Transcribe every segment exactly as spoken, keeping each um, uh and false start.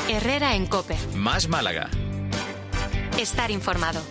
Herrera en COPE. Más Málaga. Estar informado.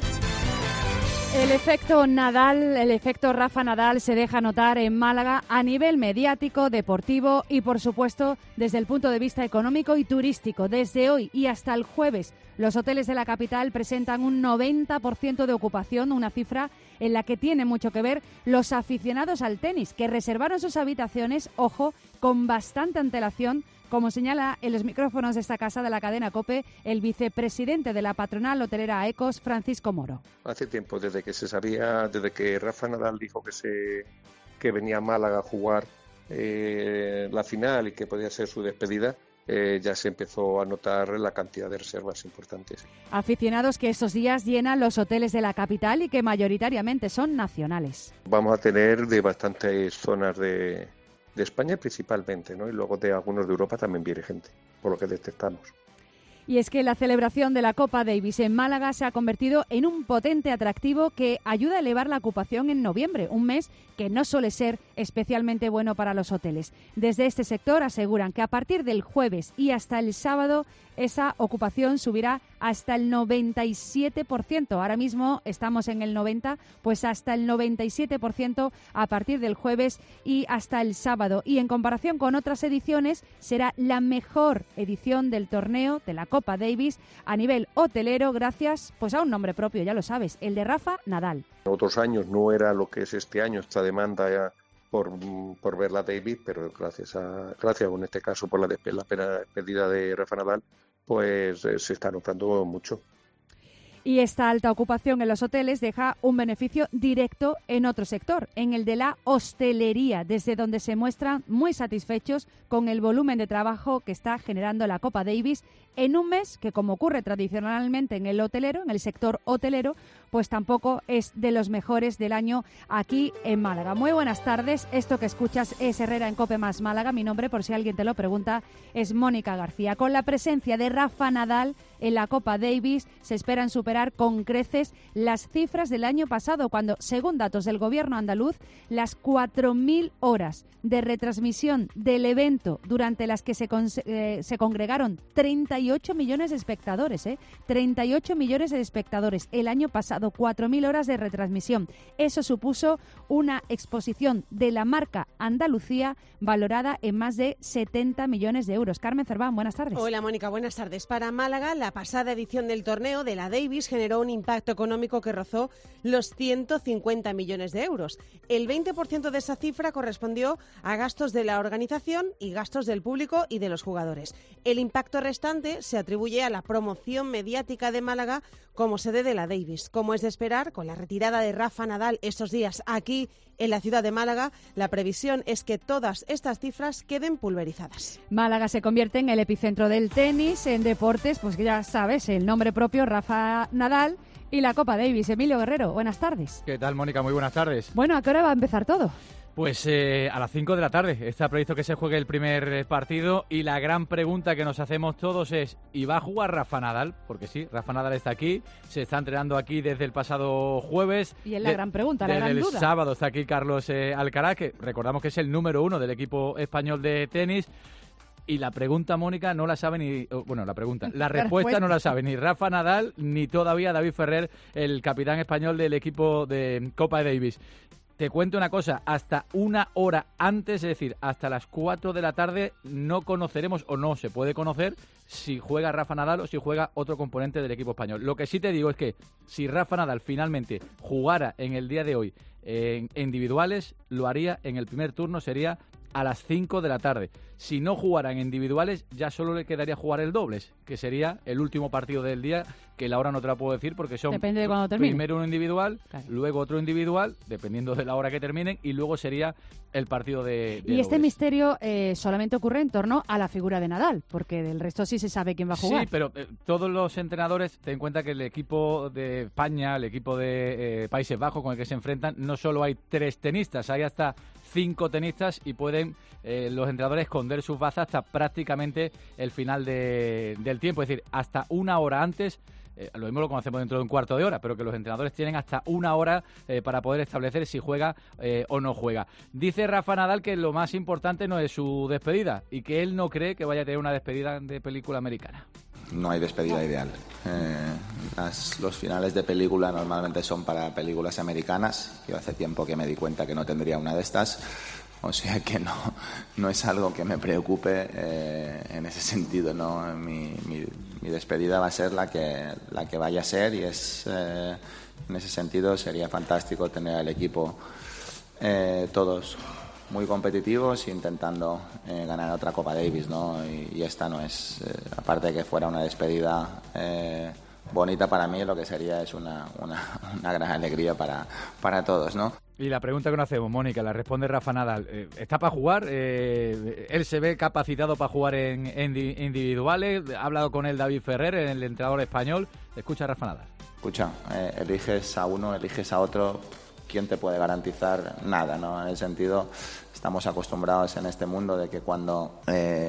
El efecto Nadal, el efecto Rafa Nadal se deja notar en Málaga a nivel mediático, deportivo y, por supuesto, desde el punto de vista económico y turístico. Desde hoy y hasta el jueves, los hoteles de la capital presentan un noventa por ciento de ocupación, una cifra en la que tiene mucho que ver los aficionados al tenis, que reservaron sus habitaciones, ojo, con bastante antelación, como señala en los micrófonos de esta casa de la cadena COPE el vicepresidente de la patronal hotelera AECOS, Francisco Moro. Hace tiempo, desde que se sabía, desde que Rafa Nadal dijo que se que venía a Málaga a jugar eh, la final y que podía ser su despedida, eh, ya se empezó a notar la cantidad de reservas importantes. Aficionados que estos días llenan los hoteles de la capital y que mayoritariamente son nacionales. Vamos a tener de bastantes zonas de... de España principalmente, ¿no? Y luego de algunos de Europa también viene gente, por lo que detectamos. Y es que la celebración de la Copa Davis en Málaga se ha convertido en un potente atractivo que ayuda a elevar la ocupación en noviembre, un mes que no suele ser especialmente bueno para los hoteles. Desde este sector aseguran que a partir del jueves y hasta el sábado esa ocupación subirá hasta el noventa y siete por ciento. Ahora mismo estamos en el noventa por ciento, pues hasta el noventa y siete por ciento a partir del jueves y hasta el sábado. Y en comparación con otras ediciones, será la mejor edición del torneo de la Copa Davis a nivel hotelero, gracias pues a un nombre propio, ya lo sabes, el de Rafa Nadal. Otros años no era lo que es este año, esta demanda ya por, por ver la Davis, pero gracias a gracias en este caso por la, despe- la despedida de Rafa Nadal, pues eh, se está notando mucho. Y esta alta ocupación en los hoteles deja un beneficio directo en otro sector, en el de la hostelería, desde donde se muestran muy satisfechos con el volumen de trabajo que está generando la Copa Davis en un mes que, como ocurre tradicionalmente en el hotelero, en el sector hotelero, pues tampoco es de los mejores del año aquí en Málaga. Muy buenas tardes, esto que escuchas es Herrera en COPE más Málaga. Mi nombre, por si alguien te lo pregunta, es Mónica García. Con la presencia de Rafa Nadal en la Copa Davis se esperan superar con creces las cifras del año pasado, cuando, según datos del gobierno andaluz, las cuatro mil horas de retransmisión del evento durante las que se, con, eh, se congregaron treinta y ocho millones de espectadores, ¿eh? treinta y ocho millones de espectadores el año pasado, cuatro mil horas de retransmisión. Eso supuso una exposición de la marca Andalucía valorada en más de setenta millones de euros. Carmen Cerván, buenas tardes. Hola Mónica, buenas tardes. Para Málaga, la pasada edición del torneo de la Davis generó un impacto económico que rozó los ciento cincuenta millones de euros. El veinte por ciento de esa cifra correspondió a gastos de la organización y gastos del público y de los jugadores. El impacto restante se atribuye a la promoción mediática de Málaga como sede de la Davis. Como es de esperar, con la retirada de Rafa Nadal estos días aquí en la ciudad de Málaga, la previsión es que todas estas cifras queden pulverizadas. Málaga se convierte en el epicentro del tenis, en deportes, pues ya sabes, el nombre propio, Rafa Nadal, y la Copa Davis. Emilio Guerrero, buenas tardes. ¿Qué tal, Mónica? Muy buenas tardes. Bueno, ¿a qué hora va a empezar todo? Pues eh, a las cinco de la tarde está previsto que se juegue el primer partido y la gran pregunta que nos hacemos todos es, ¿y va a jugar Rafa Nadal? Porque sí, Rafa Nadal está aquí, se está entrenando aquí desde el pasado jueves. Y es la de, gran pregunta, la gran duda. Desde el sábado está aquí Carlos eh, Alcaraz, que recordamos que es el número uno del equipo español de tenis. Y la pregunta, Mónica, no la sabe ni... Bueno, la pregunta, la respuesta no la sabe ni Rafa Nadal ni todavía David Ferrer, el capitán español del equipo de Copa Davis. Te cuento una cosa, hasta una hora antes, es decir, hasta las cuatro de la tarde, no conoceremos o no se puede conocer si juega Rafa Nadal o si juega otro componente del equipo español. Lo que sí te digo es que si Rafa Nadal finalmente jugara en el día de hoy en individuales, lo haría en el primer turno, sería a las cinco de la tarde. Si no jugaran individuales, ya solo le quedaría jugar el dobles, que sería el último partido del día, que la hora no te la puedo decir porque son Depende de cuando termine. Primero uno individual, claro. Luego otro individual, dependiendo de la hora que terminen, y luego sería el partido de, de Y este dobles. misterio eh, solamente ocurre en torno a la figura de Nadal, porque del resto sí se sabe quién va a jugar. Sí, pero eh, todos los entrenadores, ten en cuenta que el equipo de España, el equipo de eh, Países Bajos con el que se enfrentan, no solo hay tres tenistas, hay hasta cinco tenistas y pueden eh, los entrenadores esconder sus bazas hasta prácticamente el final de, del tiempo, es decir, hasta una hora antes. Eh, lo mismo lo conocemos dentro de un cuarto de hora, pero que los entrenadores tienen hasta una hora eh, para poder establecer si juega eh, o no juega. Dice Rafa Nadal que lo más importante no es su despedida y que él no cree que vaya a tener una despedida de película americana. no hay despedida ideal. Eh, las, los finales de película normalmente son para películas americanas. Yo hace tiempo que me di cuenta que no tendría una de estas, o sea que no, no es algo que me preocupe eh, en ese sentido, ¿no? Mi, mi, mi despedida va a ser la que, la que vaya a ser, y es eh, en ese sentido sería fantástico tener al equipo eh, todos muy competitivos, intentando eh, ganar otra Copa Davis, ¿no? Y, y esta no es, eh, aparte de que fuera una despedida eh, bonita para mí, lo que sería es una, una, una gran alegría para, para todos, ¿no? Y la pregunta que nos hacemos, Mónica, la responde Rafa Nadal. Eh, ¿Está para jugar? Eh, ¿Él se ve capacitado para jugar en, en individuales? Ha hablado con él David Ferrer, el entrenador español. Escucha a Rafa Nadal. Escucha, eh, eliges a uno, eliges a otro. ¿Quién te puede garantizar nada, ¿no? En el sentido, estamos acostumbrados en este mundo de que cuando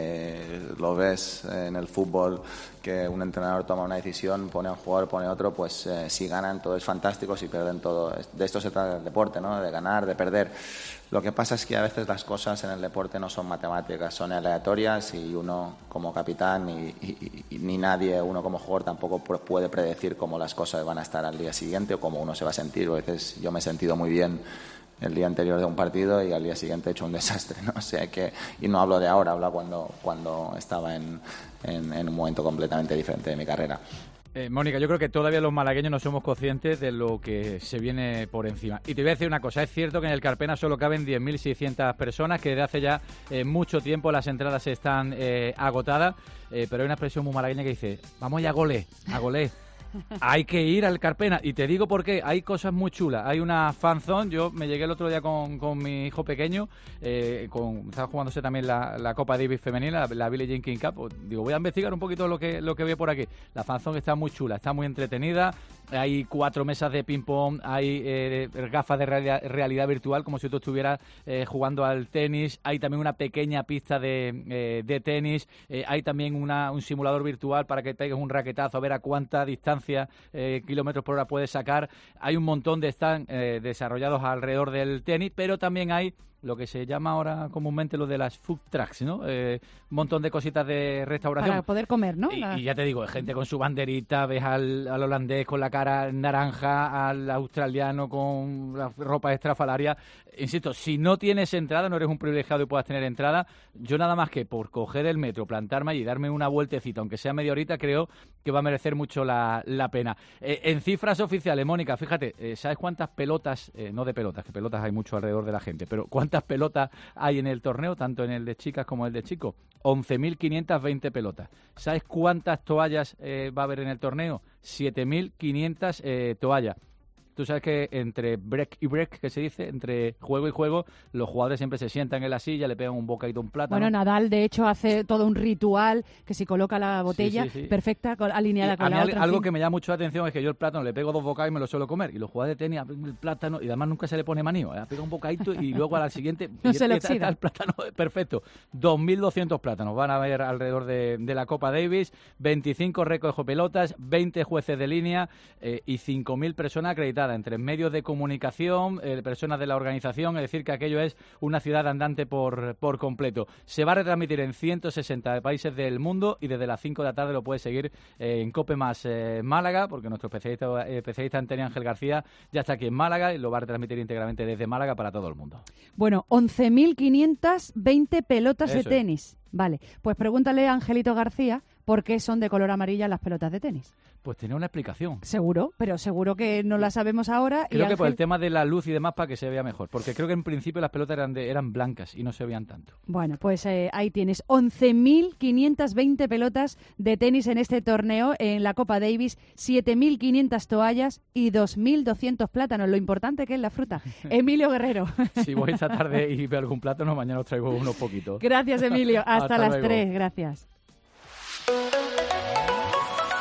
eh, lo ves en el fútbol, que un entrenador toma una decisión, pone a un jugador, pone otro, pues eh, si ganan todo es fantástico, si pierden todo. De esto se trata el deporte, ¿no? De ganar, de perder. Lo que pasa es que a veces las cosas en el deporte no son matemáticas, son aleatorias, y uno como capitán y, y, y ni nadie, uno como jugador, tampoco puede predecir cómo las cosas van a estar al día siguiente o cómo uno se va a sentir. A veces yo me he sentido muy bien el día anterior de un partido y al día siguiente he hecho un desastre, ¿no? O sea que, y no hablo de ahora, hablo cuando, cuando estaba en, en, en un momento completamente diferente de mi carrera. Eh, Mónica, yo creo que todavía los malagueños no somos conscientes de lo que se viene por encima. Y te voy a decir una cosa, es cierto que en el Carpena solo caben diez mil seiscientas personas, que desde hace ya eh, mucho tiempo las entradas están eh, agotadas, eh, pero hay una expresión muy malagueña que dice, vamos ya a golé, a golé. Hay que ir al Carpena, y te digo por qué. Hay cosas muy chulas. Hay una fanzone. Yo me llegué el otro día con, con mi hijo pequeño, eh, con, estaba jugándose también la, la Copa Davis femenina, la, la Billie Jean King Cup. Digo, voy a investigar un poquito lo que lo que veo por aquí. La fanzone está muy chula, está muy entretenida. Hay cuatro mesas de ping pong, hay eh, gafas de realidad, realidad virtual, como si tú estuvieras eh, jugando al tenis. Hay también una pequeña pista de, eh, de tenis. Eh, hay también una, un simulador virtual para que pegues un raquetazo a ver a cuánta distancia Eh, kilómetros por hora puedes sacar. Hay un montón de están eh, desarrollados alrededor del tenis, pero también hay lo que se llama ahora comúnmente lo de las food trucks, ¿no? Eh, un montón de cositas de restauración. Para poder comer, ¿no? Y, y ya te digo, gente con su banderita, ves al, al holandés con la cara naranja, al australiano con la ropa estrafalaria. Insisto, si no tienes entrada, no eres un privilegiado y puedas tener entrada, yo nada más que por coger el metro, plantarme allí y darme una vueltecita, aunque sea media horita, creo que va a merecer mucho la, la pena. Eh, en cifras oficiales, Mónica, fíjate, eh, ¿sabes cuántas pelotas, eh, no de pelotas, que pelotas hay mucho alrededor de la gente, pero cuántas pelotas hay en el torneo, tanto en el de chicas como el de chicos? once mil quinientas veinte pelotas. ¿Sabes cuántas toallas eh, va a haber en el torneo? siete mil quinientas eh, toallas. Tú sabes que entre break y break, que se dice, entre juego y juego, los jugadores siempre se sientan en la silla, le pegan un bocadito, un plátano. Bueno, Nadal, de hecho, hace todo un ritual que si coloca la botella sí, sí, sí. perfecta, alineada y con a mí la al, otra. Algo fin. que me llama mucho la atención es que yo el plátano le pego dos bocados y me lo suelo comer. Y los jugadores de tenis abren el plátano y además nunca se le pone manío. ¿eh? Pega un bocadito y luego a la siguiente... no y se le está, está el plátano perfecto. dos mil doscientos plátanos van a haber alrededor de, de la Copa Davis, veinticinco recogepelotas, veinte jueces de línea eh, y cinco mil personas acreditadas entre medios de comunicación, eh, personas de la organización, es decir, que aquello es una ciudad andante por, por completo. Se va a retransmitir en ciento sesenta países del mundo y desde las cinco de la tarde lo puedes seguir eh, en Cope más eh, Málaga, porque nuestro especialista, eh, especialista Antonio Ángel García ya está aquí en Málaga y lo va a retransmitir íntegramente desde Málaga para todo el mundo. Bueno, once mil quinientas veinte pelotas Eso de tenis. Es. Vale, pues pregúntale a Angelito García por qué son de color amarilla las pelotas de tenis. Pues tiene una explicación. Seguro, pero seguro que no la sabemos ahora. Creo y que Ángel... por el tema de la luz y demás para que se vea mejor, porque creo que en principio las pelotas eran, de, eran blancas y no se veían tanto. Bueno, pues eh, ahí tienes once mil quinientas veinte pelotas de tenis en este torneo, en la Copa Davis, siete mil quinientas toallas y dos mil doscientos plátanos. Lo importante que es la fruta. Emilio Guerrero. Si voy esta tarde y veo algún plátano, mañana os traigo unos poquitos. Gracias, Emilio. Hasta, Hasta las luego. tres. Gracias.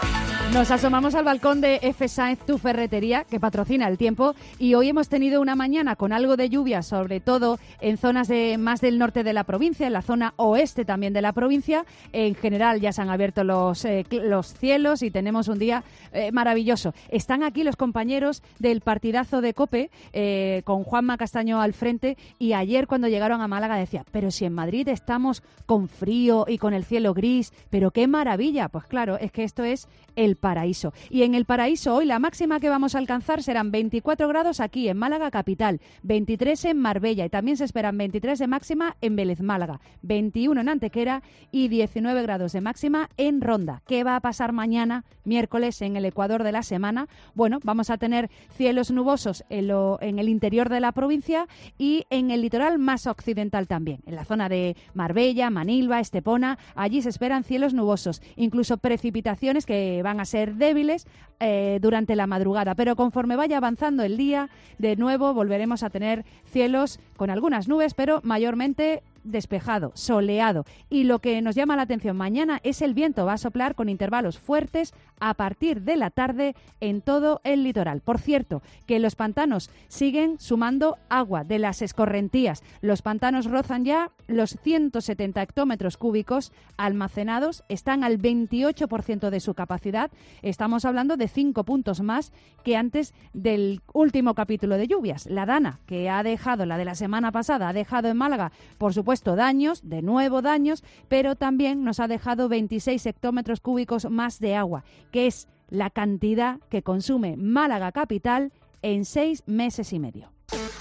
Nos asomamos al balcón de F. Sainz, tu ferretería, que patrocina El Tiempo, y hoy hemos tenido una mañana con algo de lluvia, sobre todo en zonas de más del norte de la provincia, en la zona oeste también de la provincia. En general ya se han abierto los, eh, los cielos y tenemos un día eh, maravilloso. Están aquí los compañeros del partidazo de COPE, eh, con Juanma Castaño al frente, y ayer cuando llegaron a Málaga decía, pero si en Madrid estamos con frío y con el cielo gris, pero qué maravilla. Pues claro, es que esto es el paraíso. Y en el paraíso hoy la máxima que vamos a alcanzar serán veinticuatro grados aquí en Málaga capital, veintitrés en Marbella y también se esperan veintitrés de máxima en Vélez Málaga, veintiuno en Antequera y diecinueve grados de máxima en Ronda. ¿Qué va a pasar mañana, miércoles, en el ecuador de la semana? Bueno, vamos a tener cielos nubosos en, lo, en el interior de la provincia y en el litoral más occidental también, en la zona de Marbella, Manilva, Estepona. Allí se esperan cielos nubosos, incluso precipitaciones que van a ser débiles eh, durante la madrugada, pero conforme vaya avanzando el día, de nuevo volveremos a tener cielos con algunas nubes, pero mayormente despejado, soleado. Y lo que nos llama la atención mañana es el viento. Va a soplar con intervalos fuertes a partir de la tarde en todo el litoral. Por cierto, que los pantanos siguen sumando agua de las escorrentías. Los pantanos rozan ya los ciento setenta hectómetros cúbicos almacenados. Están al veintiocho por ciento de su capacidad. Estamos hablando de cinco puntos más que antes del último capítulo de lluvias. La Dana, que ha dejado, la de la semana pasada, ha dejado en Málaga, por supuesto, daños, de nuevo daños, pero también nos ha dejado veintiséis hectómetros cúbicos más de agua, que es la cantidad que consume Málaga capital en seis meses y medio.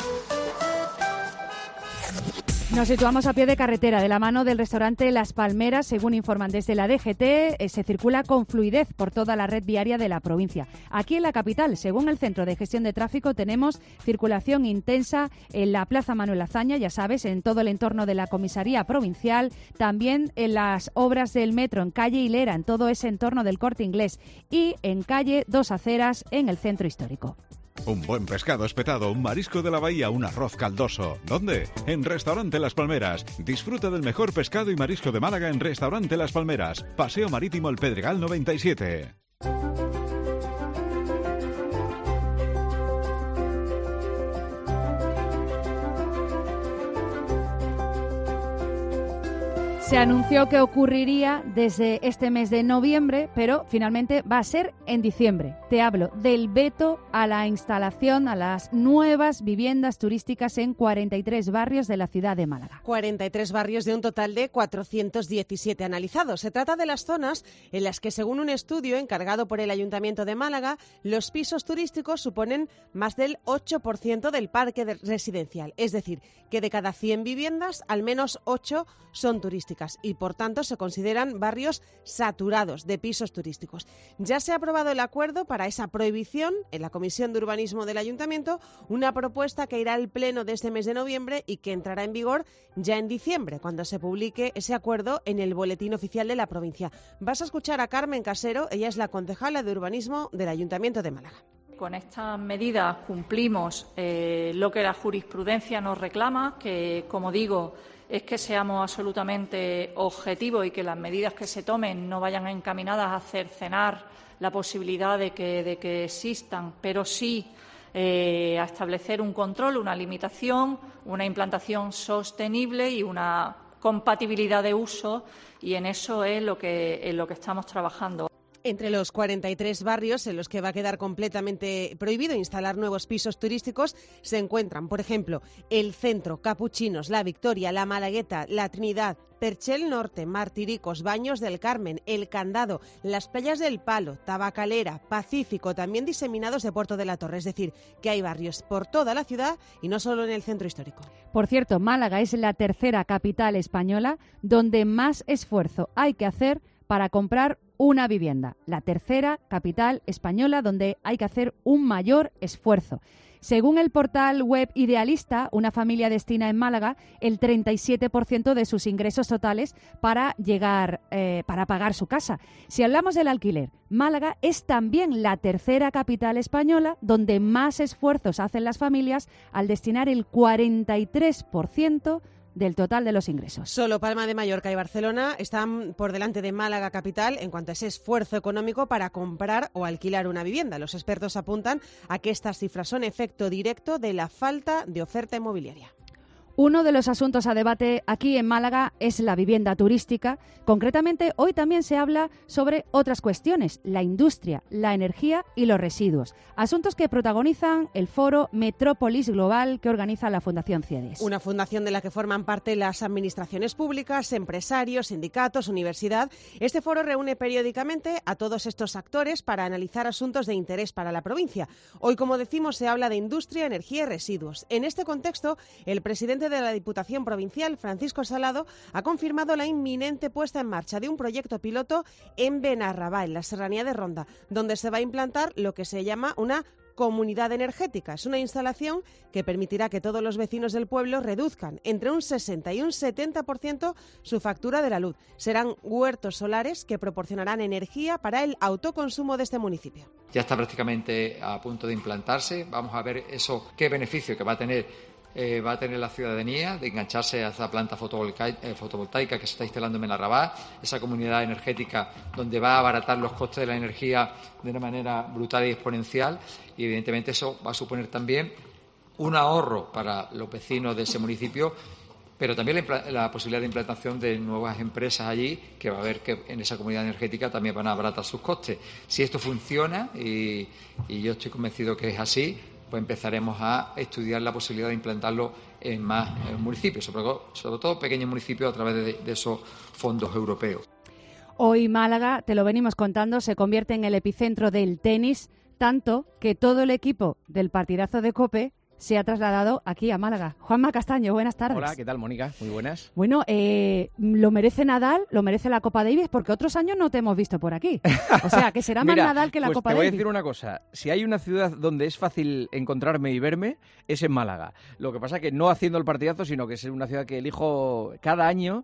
Nos situamos a pie de carretera, de la mano del restaurante Las Palmeras. Según informan desde la D G T, eh, se circula con fluidez por toda la red viaria de la provincia. Aquí en la capital, según el Centro de Gestión de Tráfico, tenemos circulación intensa en la Plaza Manuel Azaña, ya sabes, en todo el entorno de la comisaría provincial, también en las obras del metro, en calle Hilera, en todo ese entorno del Corte Inglés, y en calle Dos Aceras, en el centro histórico. Un buen pescado espetado, un marisco de la bahía, un arroz caldoso. ¿Dónde? En Restaurante Las Palmeras. Disfruta del mejor pescado y marisco de Málaga en Restaurante Las Palmeras. Paseo Marítimo El Pedregal noventa y siete. Se anunció que ocurriría desde este mes de noviembre, pero finalmente va a ser en diciembre. Te hablo del veto a la instalación, a las nuevas viviendas turísticas en cuarenta y tres barrios de la ciudad de Málaga. cuarenta y tres barrios de un total de cuatrocientos diecisiete analizados. Se trata de las zonas en las que, según un estudio encargado por el Ayuntamiento de Málaga, los pisos turísticos suponen más del ocho por ciento del parque de residencial. Es decir, que de cada cien viviendas, al menos ocho son turísticas y, por tanto, se consideran barrios saturados de pisos turísticos. Ya se ha aprobado el acuerdo para esa prohibición en la Comisión de Urbanismo del Ayuntamiento, una propuesta que irá al Pleno de este mes de noviembre y que entrará en vigor ya en diciembre, cuando se publique ese acuerdo en el Boletín Oficial de la provincia. Vas a escuchar a Carmen Casero, ella es la concejala de Urbanismo del Ayuntamiento de Málaga. Con estas medidas cumplimos eh, lo que la jurisprudencia nos reclama, que, como digo, es que seamos absolutamente objetivos y que las medidas que se tomen no vayan encaminadas a cercenar la posibilidad de que, de que existan, pero sí eh, a establecer un control, una limitación, una implantación sostenible y una compatibilidad de uso, y en eso es lo que, en lo que estamos trabajando. Entre los cuarenta y tres barrios en los que va a quedar completamente prohibido instalar nuevos pisos turísticos se encuentran, por ejemplo, el Centro, Capuchinos, La Victoria, La Malagueta, La Trinidad, Perchel Norte, Martiricos, Baños del Carmen, El Candado, las Playas del Palo, Tabacalera, Pacífico, también diseminados de Puerto de la Torre. Es decir, que hay barrios por toda la ciudad y no solo en el centro histórico. Por cierto, Málaga es la tercera capital española donde más esfuerzo hay que hacer para comprar una vivienda. La tercera capital española donde hay que hacer un mayor esfuerzo. Según el portal web Idealista, una familia destina en Málaga el treinta y siete por ciento de sus ingresos totales para llegar, eh, para pagar su casa. Si hablamos del alquiler, Málaga es también la tercera capital española donde más esfuerzos hacen las familias al destinar el cuarenta y tres por ciento del total de los ingresos. Solo Palma de Mallorca y Barcelona están por delante de Málaga capital en cuanto a ese esfuerzo económico para comprar o alquilar una vivienda. Los expertos apuntan a que estas cifras son efecto directo de la falta de oferta inmobiliaria. Uno de los asuntos a debate aquí en Málaga es la vivienda turística. Concretamente, hoy también se habla sobre otras cuestiones, la industria, la energía y los residuos. Asuntos que protagonizan el foro Metrópolis Global que organiza la Fundación CIEDES. Una fundación de la que forman parte las administraciones públicas, empresarios, sindicatos, universidad. Este foro reúne periódicamente a todos estos actores para analizar asuntos de interés para la provincia. Hoy, como decimos, se habla de industria, energía y residuos. En este contexto, el presidente de la Diputación Provincial, Francisco Salado, ha confirmado la inminente puesta en marcha de un proyecto piloto en Benarrabá, en la serranía de Ronda, donde se va a implantar lo que se llama una comunidad energética. Es una instalación que permitirá que todos los vecinos del pueblo reduzcan entre un sesenta y un setenta por ciento su factura de la luz. Serán huertos solares que proporcionarán energía para el autoconsumo de este municipio. Ya está prácticamente a punto de implantarse. Vamos a ver eso, qué beneficio que va a tener Eh, va a tener la ciudadanía de engancharse a esa planta fotovoltaica, eh, fotovoltaica que se está instalando en Benarrabá, esa comunidad energética donde va a abaratar los costes de la energía de una manera brutal y exponencial, y evidentemente eso va a suponer también un ahorro para los vecinos de ese municipio, pero también la, la posibilidad de implantación de nuevas empresas allí, que va a ver que en esa comunidad energética también van a abaratar sus costes. Si esto funciona, y, y yo estoy convencido que es así, pues empezaremos a estudiar la posibilidad de implantarlo en más eh, municipios, sobre todo, sobre todo pequeños municipios a través de, de esos fondos europeos. Hoy Málaga, te lo venimos contando, se convierte en el epicentro del tenis, tanto que todo el equipo del partidazo de COPE se ha trasladado aquí a Málaga. Juanma Castaño, buenas tardes. Hola, ¿qué tal, Mónica? Muy buenas. Bueno, eh, lo merece Nadal, lo merece la Copa Davis, porque otros años no te hemos visto por aquí. O sea, que será Mira, más Nadal que la pues Copa te Davis. voy a decir una cosa. Si hay una ciudad donde es fácil encontrarme y verme, es en Málaga. Lo que pasa es que no haciendo el partidazo, sino que es una ciudad que elijo cada año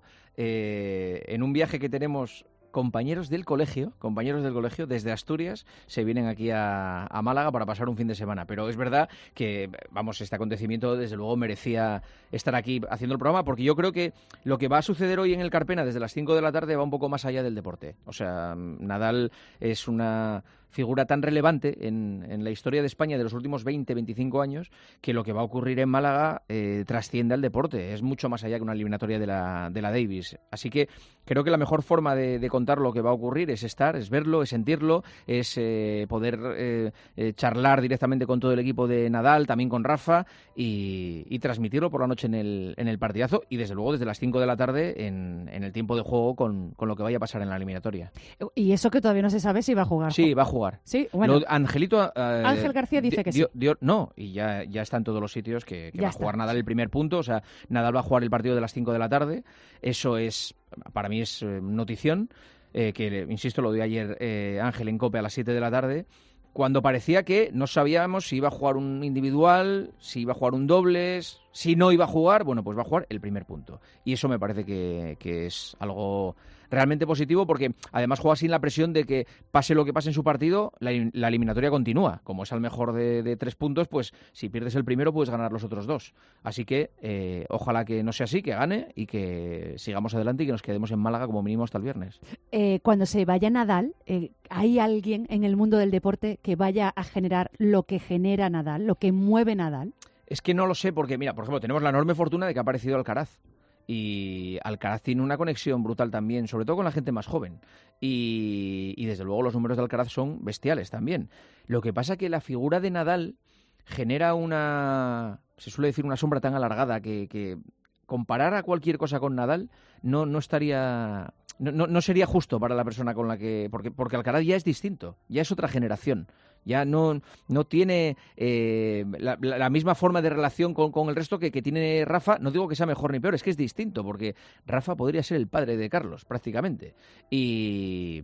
eh, en un viaje que tenemos. Compañeros del colegio, compañeros del colegio desde Asturias se vienen aquí a, a Málaga para pasar un fin de semana. Pero es verdad que, vamos, este acontecimiento desde luego merecía estar aquí haciendo el programa, porque yo creo que lo que va a suceder hoy en el Carpena desde las cinco de la tarde va un poco más allá del deporte. O sea, Nadal es una figura tan relevante en, en la historia de España de los últimos veinte, veinticinco años, que lo que va a ocurrir en Málaga eh, trasciende al deporte. Es mucho más allá que una eliminatoria de la, de la Davis. Así que creo que la mejor forma de, de contar lo que va a ocurrir es estar, es verlo, es sentirlo, es eh, poder eh, eh, charlar directamente con todo el equipo de Nadal, también con Rafa, y, y transmitirlo por la noche en el, en el partidazo, y desde luego desde las cinco de la tarde en, en el tiempo de juego con, con lo que vaya a pasar en la eliminatoria. Y eso que todavía no se sabe si va a jugar. Sí, va a jugar. Sí, bueno. Lo, Angelito... Eh, Ángel García dice dio, que sí. Dio, dio, no, y ya, ya está en todos los sitios que, que va a jugar Nadal el primer punto. O sea, Nadal va a jugar el partido de las cinco de la tarde. Eso es, para mí es eh, notición, eh, que, insisto, lo dio ayer eh, Ángel en COPE a las siete de la tarde, cuando parecía que no sabíamos si iba a jugar un individual, si iba a jugar un dobles, si no iba a jugar. Bueno, pues va a jugar el primer punto. Y eso me parece que, que es algo realmente positivo, porque además juega sin la presión de que pase lo que pase en su partido, la, la eliminatoria continúa. Como es al mejor de, de tres puntos, pues si pierdes el primero puedes ganar los otros dos. Así que eh, ojalá que no sea así, que gane y que sigamos adelante y que nos quedemos en Málaga como mínimo hasta el viernes. Eh, cuando se vaya Nadal, eh, ¿hay alguien en el mundo del deporte que vaya a generar lo que genera Nadal, lo que mueve Nadal? Es que no lo sé, porque mira, por ejemplo, tenemos la enorme fortuna de que ha aparecido Alcaraz. Y Alcaraz tiene una conexión brutal también, sobre todo con la gente más joven. Y, y desde luego los números de Alcaraz son bestiales también. Lo que pasa es que la figura de Nadal genera una, se suele decir, una sombra tan alargada que, que comparar a cualquier cosa con Nadal no, no estaría... No, no, no sería justo para la persona con la que... Porque, porque Alcaraz ya es distinto, ya es otra generación. Ya no, no tiene eh, la, la misma forma de relación con, con el resto que, que tiene Rafa. No digo que sea mejor ni peor, es que es distinto, porque Rafa podría ser el padre de Carlos, prácticamente. Y,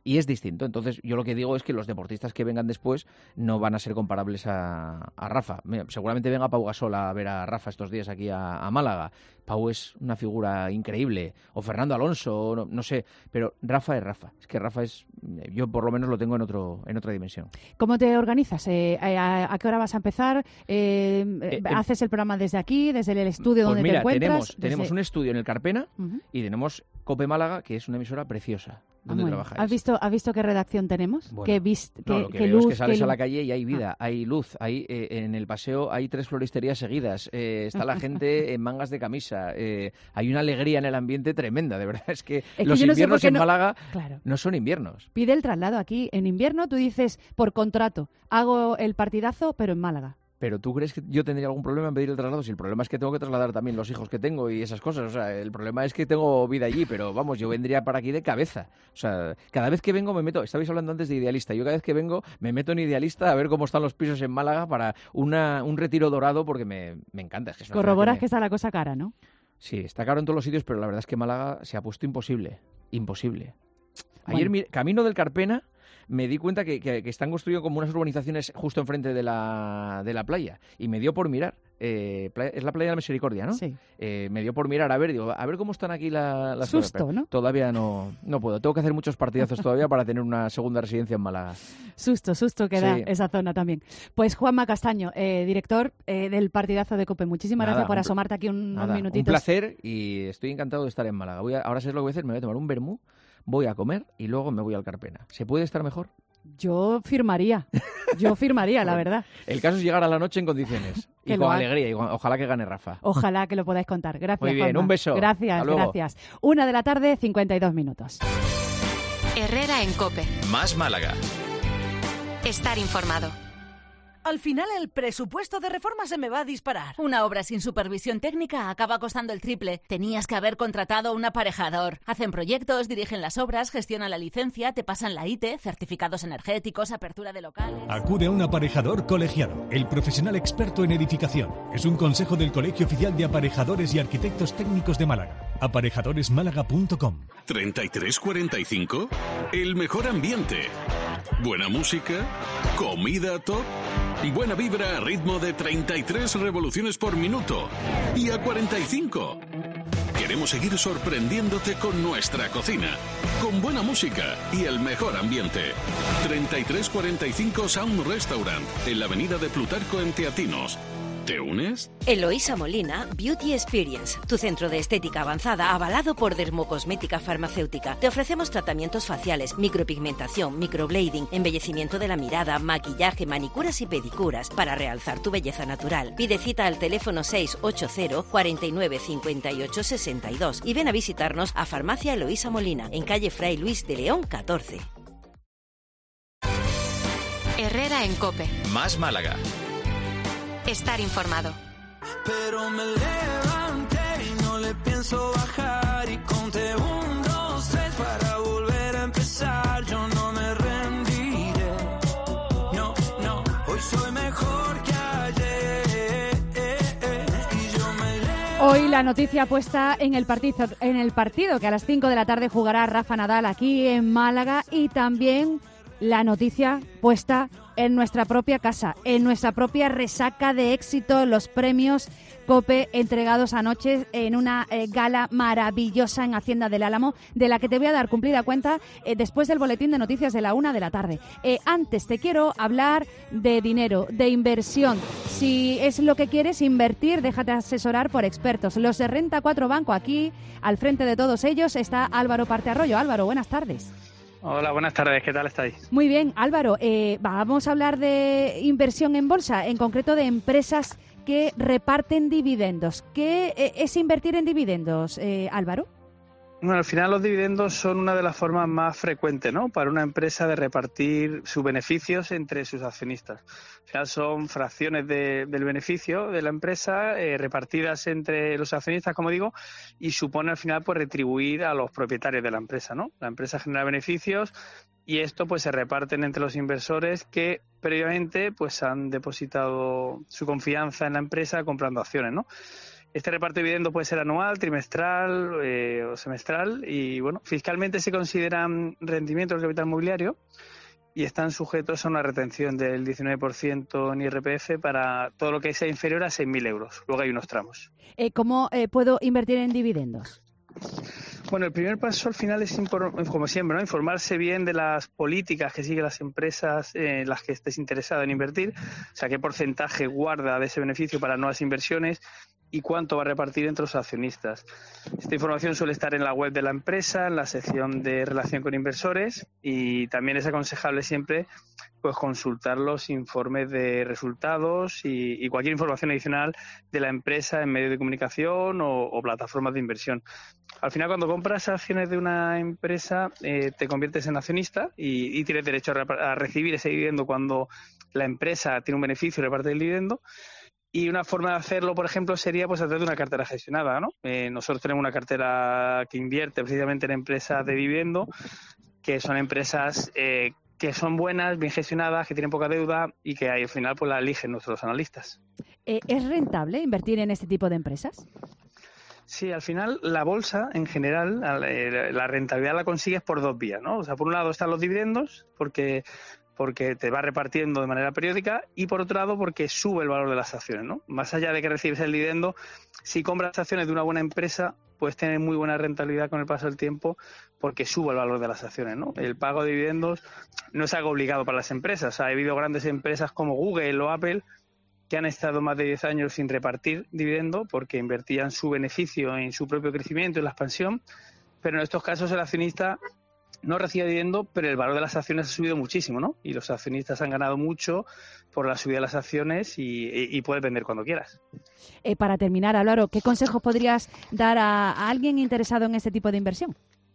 y es distinto. Entonces, yo lo que digo es que los deportistas que vengan después no van a ser comparables a, a Rafa. Mira, seguramente venga Pau Gasol a ver a Rafa estos días aquí a, a Málaga. Pau es una figura increíble. O Fernando Alonso, no, no sé. Pero Rafa es Rafa. Es que Rafa es... Yo por lo menos lo tengo en otro en otra dimensión. ¿Cómo te organizas? Eh, a, ¿A qué hora vas a empezar? Eh, eh, ¿Haces el programa desde aquí, desde el estudio pues donde mira, te encuentras? Tenemos, desde... tenemos un estudio en el Carpena uh-huh. y tenemos Cope Málaga, que es una emisora preciosa. ¿Dónde ah, trabajáis? ¿Has visto, ¿Has visto qué redacción tenemos? Bueno, ¿Qué, vist, no, qué, lo que qué veo luz? es que sales qué a la luz? calle y hay vida, ah. hay luz, hay eh, en el paseo hay tres floristerías seguidas, eh, está la gente en mangas de camisa, eh, hay una alegría en el ambiente tremenda, de verdad. Es que es que los no inviernos en no... Málaga claro. no son inviernos. Pide el traslado aquí. En invierno tú dices, por contrato, hago el partidazo, pero en Málaga. Pero ¿tú crees que yo tendría algún problema en pedir el traslado? Si el problema es que tengo que trasladar también los hijos que tengo y esas cosas. O sea, el problema es que tengo vida allí, pero vamos, yo vendría para aquí de cabeza. O sea, cada vez que vengo me meto... Estabais hablando antes de Idealista. Yo cada vez que vengo me meto en Idealista a ver cómo están los pisos en Málaga para una, un retiro dorado porque me, me encanta. Es que es Corroboras que, me... que está la cosa cara, ¿no? Sí, está caro en todos los sitios, pero la verdad es que Málaga se ha puesto imposible. Imposible. Ayer, bueno. mi, camino del Carpena... me di cuenta que, que, que están construyendo como unas urbanizaciones justo enfrente de la, de la playa. Y me dio por mirar. Eh, playa, es la playa de la Misericordia, ¿no? Sí. Eh, me dio por mirar, a ver, digo, a ver cómo están aquí la, las Susto, cosas. ¿no? Todavía no, no puedo. Tengo que hacer muchos partidazos todavía para tener una segunda residencia en Málaga. Susto, susto que da sí. esa zona también. Pues Juanma Castaño, eh, director eh, del partidazo de COPE. Muchísimas nada, gracias por un, asomarte aquí un, nada, unos minutitos. Un placer y estoy encantado de estar en Málaga. Voy a, ahora sé lo que voy a hacer, me voy a tomar un vermú, voy a comer y luego me voy al Carpena. ¿Se puede estar mejor? Yo firmaría, yo firmaría, la verdad. El caso es llegar a la noche en condiciones y con alegría y con, ojalá que gane Rafa. Ojalá que lo podáis contar. Gracias, Muy bien, Juanma. un beso. Gracias, gracias. Una de la tarde, cincuenta y dos minutos. Herrera en COPE. Más Málaga. Estar informado. Al final el presupuesto de reforma se me va a disparar. Una obra sin supervisión técnica acaba costando el triple. Tenías que haber contratado un aparejador. Hacen proyectos, dirigen las obras, gestionan la licencia, te pasan la I T E, certificados energéticos, apertura de locales... Acude a un aparejador colegiado, el profesional experto en edificación. Es un consejo del Colegio Oficial de Aparejadores y Arquitectos Técnicos de Málaga. aparejadores málaga punto com. ¿treinta y tres cuarenta y cinco? El mejor ambiente. Buena música. Comida top. Buena vibra a ritmo de treinta y tres revoluciones por minuto. Y a cuarenta y cinco. Queremos seguir sorprendiéndote con nuestra cocina. Con buena música y el mejor ambiente. treinta y tres cuarenta y cinco Sound Restaurant. En la avenida de Plutarco en Teatinos. ¿Te unes? Eloísa Molina Beauty Experience, tu centro de estética avanzada avalado por Dermocosmética Farmacéutica. Te ofrecemos tratamientos faciales, micropigmentación, microblading, embellecimiento de la mirada, maquillaje, manicuras y pedicuras para realzar tu belleza natural. Pide cita al teléfono seis ocho cero, cuatro nueve, cinco ocho, seis dos y ven a visitarnos a Farmacia Eloísa Molina, en calle Fray Luis de León catorce. Herrera en COPE. Más Málaga. Estar informado. Pero me levanté y no le pienso bajar y conté un, dos, tres para volver a empezar. Yo no me rendiré. No, no, hoy soy mejor que ayer. Y yo me levanté. Hoy la noticia puesta en el partido, en el partido que a las cinco de la tarde jugará Rafa Nadal aquí en Málaga, y también la noticia puesta en nuestra propia casa, en nuestra propia resaca de éxito, los premios COPE entregados anoche en una eh, gala maravillosa en Hacienda del Álamo, de la que te voy a dar cumplida cuenta eh, después del boletín de noticias de la una de la tarde. Eh, antes te quiero hablar de dinero, de inversión. Si es lo que quieres invertir, déjate asesorar por expertos. Los de Renta cuatro Banco, aquí al frente de todos ellos está Álvaro Partearroyo. Álvaro, buenas tardes. Hola, buenas tardes, ¿qué tal estáis? Muy bien, Álvaro, eh, vamos a hablar de inversión en bolsa, en concreto de empresas que reparten dividendos. ¿Qué eh, es invertir en dividendos, eh, Álvaro? Bueno, al final los dividendos son una de las formas más frecuentes, ¿no?, para una empresa de repartir sus beneficios entre sus accionistas. Al final son fracciones de, del beneficio de la empresa eh, repartidas entre los accionistas, como digo, y supone al final pues retribuir a los propietarios de la empresa, ¿no? La empresa genera beneficios y esto pues se reparten entre los inversores que previamente pues han depositado su confianza en la empresa comprando acciones, ¿no? Este reparto de dividendos puede ser anual, trimestral eh, o semestral y, bueno, fiscalmente se consideran rendimientos del capital mobiliario y están sujetos a una retención del diecinueve por ciento en I R P F para todo lo que sea inferior a seis mil euros. Luego hay unos tramos. Eh, ¿Cómo eh, puedo invertir en dividendos? Bueno, el primer paso al final es, como siempre, ¿no? Informarse bien de las políticas que siguen las empresas en las que estés interesado en invertir, o sea, qué porcentaje guarda de ese beneficio para nuevas inversiones y cuánto va a repartir entre los accionistas. Esta información suele estar en la web de la empresa, en la sección de relación con inversores, y también es aconsejable siempre pues consultar los informes de resultados y, y cualquier información adicional de la empresa en medios de comunicación o, o plataformas de inversión. Al final, cuando compras acciones de una empresa, eh, te conviertes en accionista y, y tienes derecho a, a recibir ese dividendo cuando la empresa tiene un beneficio y reparte el dividendo. Y una forma de hacerlo, por ejemplo, sería pues a través de una cartera gestionada, ¿no? Eh, nosotros tenemos una cartera que invierte precisamente en empresas de dividendo, que son empresas eh, que son buenas, bien gestionadas, que tienen poca deuda y que al final pues la eligen nuestros analistas. Eh, ¿Es rentable invertir en este tipo de empresas? Sí, al final la bolsa en general, la rentabilidad la consigues por dos vías, ¿no? O sea, por un lado están los dividendos, porque porque te va repartiendo de manera periódica, y por otro lado porque sube el valor de las acciones, ¿no? Más allá de que recibes el dividendo, si compras acciones de una buena empresa, puedes tener muy buena rentabilidad con el paso del tiempo porque sube el valor de las acciones, ¿no? El pago de dividendos no es algo obligado para las empresas. O sea, ha habido grandes empresas como Google o Apple que han estado más de diez años sin repartir dividendo porque invertían su beneficio en su propio crecimiento, en la expansión, pero en estos casos el accionista no recibe dividendo, pero el valor de las acciones ha subido muchísimo, ¿no? Y los accionistas han ganado mucho por la subida de las acciones y, y, y puedes vender cuando quieras. Eh, para terminar, Álvaro, ¿qué consejos podrías dar a, a alguien interesado en este tipo de inversión?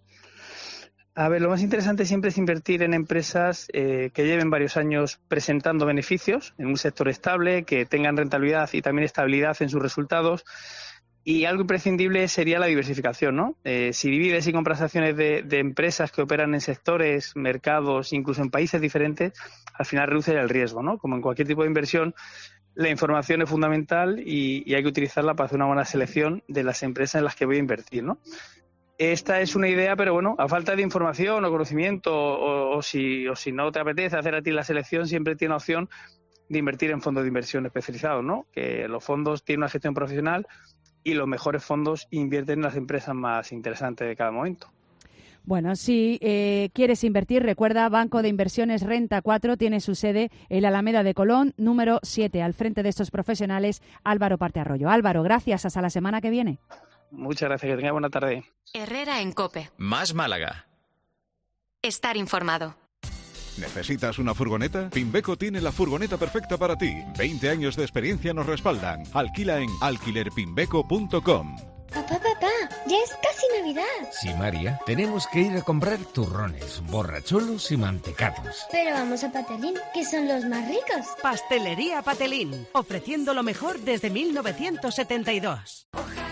A ver, lo más interesante siempre es invertir en empresas eh, que lleven varios años presentando beneficios en un sector estable, que tengan rentabilidad y también estabilidad en sus resultados. Y algo imprescindible sería la diversificación, ¿no? Eh, si divides y compras acciones de, de empresas que operan en sectores, mercados, incluso en países diferentes, al final reduce el riesgo, ¿no? Como en cualquier tipo de inversión, la información es fundamental y, y hay que utilizarla para hacer una buena selección de las empresas en las que voy a invertir, ¿no? Esta es una idea, pero bueno, a falta de información o conocimiento, o, o, si, o si no te apetece hacer a ti la selección, siempre tiene opción de invertir en fondos de inversión especializados, ¿no? Que los fondos tienen una gestión profesional y los mejores fondos invierten en las empresas más interesantes de cada momento. Bueno, si eh, quieres invertir, recuerda, Banco de Inversiones Renta cuatro tiene su sede en la Alameda de Colón, número siete. Al frente de estos profesionales, Álvaro Partearroyo. Álvaro, gracias. Hasta la semana que viene. Muchas gracias. Que tenga buena tarde. Herrera en COPE. Más Málaga. Estar informado. ¿Necesitas una furgoneta? Pimbeco tiene la furgoneta perfecta para ti. veinte años de experiencia nos respaldan. Alquila en alquiler pimbeco punto com. Papá, papá, ya es casi Navidad. Sí, María, tenemos que ir a comprar turrones, borracholos y mantecados. Pero vamos a Patelín, que son los más ricos. Pastelería Patelín, ofreciendo lo mejor desde mil novecientos setenta y dos.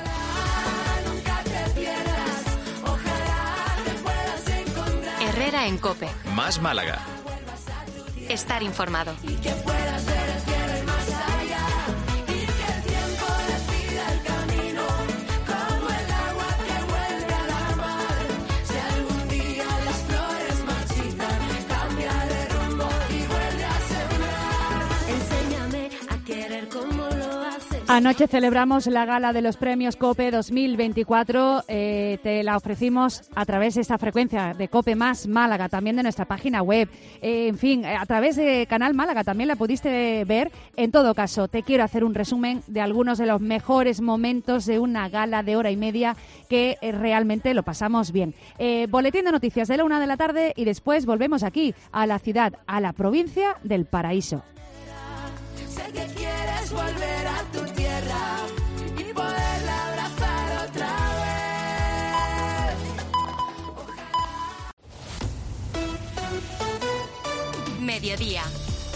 Herrera en COPE. Más Málaga. Estar informado. Y que puedas ver el cielo y más allá. Y que el tiempo decida el camino. Como el agua que vuelve a la mar. Si algún día las flores marchitan, cambia de rumbo y vuelve a sembrar. Enséñame a querer como lo haces. Anoche celebramos la gala de los premios COPE dos mil veinticuatro. Eh, te la ofrecimos a través de esta frecuencia de COPE Más Málaga, también de nuestra página web. Eh, en fin, a través de Canal Málaga también la pudiste ver. En todo caso, te quiero hacer un resumen de algunos de los mejores momentos de una gala de hora y media que eh, realmente lo pasamos bien. Eh, boletín de noticias de la una de la tarde y después volvemos aquí a la ciudad, a la provincia del Paraíso. Sé que quieres volver a tu tierra y poderla abrazar otra vez. Mediodía.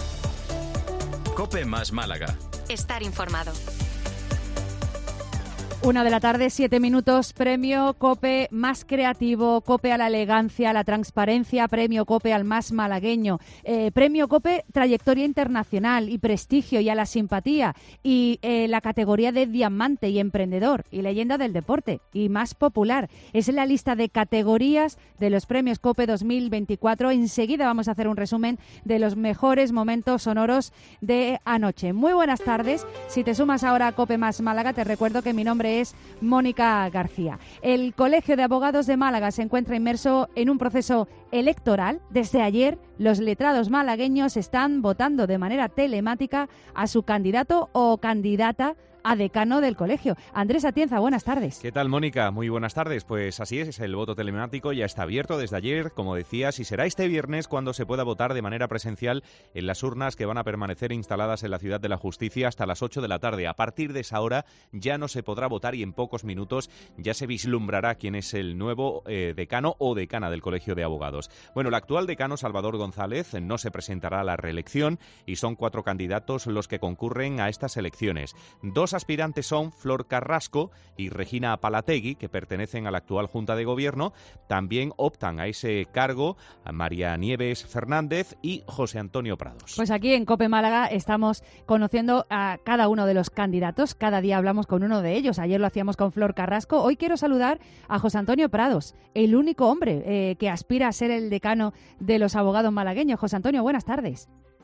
COPE Más Málaga. Estar informado. Una de la tarde, siete minutos, premio COPE más creativo, COPE a la elegancia, a la transparencia, premio COPE al más malagueño, eh, premio COPE trayectoria internacional y prestigio y a la simpatía, y eh, la categoría de diamante y emprendedor y leyenda del deporte y más popular. Es la lista de categorías de los premios COPE dos mil veinticuatro. Enseguida vamos a hacer un resumen de los mejores momentos sonoros de anoche. Muy buenas tardes. Si te sumas ahora a COPE más Málaga, te recuerdo que mi nombre es Mónica García. El Colegio de Abogados de Málaga se encuentra inmerso en un proceso electoral. Desde ayer, los letrados malagueños están votando de manera telemática a su candidato o candidata a decano del colegio. Andrés Atienza, buenas tardes. ¿Qué tal, Mónica? Muy buenas tardes. Pues así es, el voto telemático ya está abierto desde ayer, como decías, y será este viernes cuando se pueda votar de manera presencial en las urnas que van a permanecer instaladas en la Ciudad de la Justicia hasta las ocho de la tarde. A partir de esa hora ya no se podrá votar y en pocos minutos ya se vislumbrará quién es el nuevo eh, decano o decana del Colegio de Abogados. Bueno, el actual decano, Salvador González, no se presentará a la reelección y son cuatro candidatos los que concurren a estas elecciones. Dos aspirantes son Flor Carrasco y Regina Apalategui, que pertenecen a la actual Junta de Gobierno. También optan a ese cargo a María Nieves Fernández y José Antonio Prados. Pues aquí en COPE Málaga estamos conociendo a cada uno de los candidatos. Cada día hablamos con uno de ellos. Ayer lo hacíamos con Flor Carrasco. Hoy quiero saludar a José Antonio Prados, el único hombre eh, que aspira a ser el decano de los abogados malagueños. José Antonio, buenas tardes.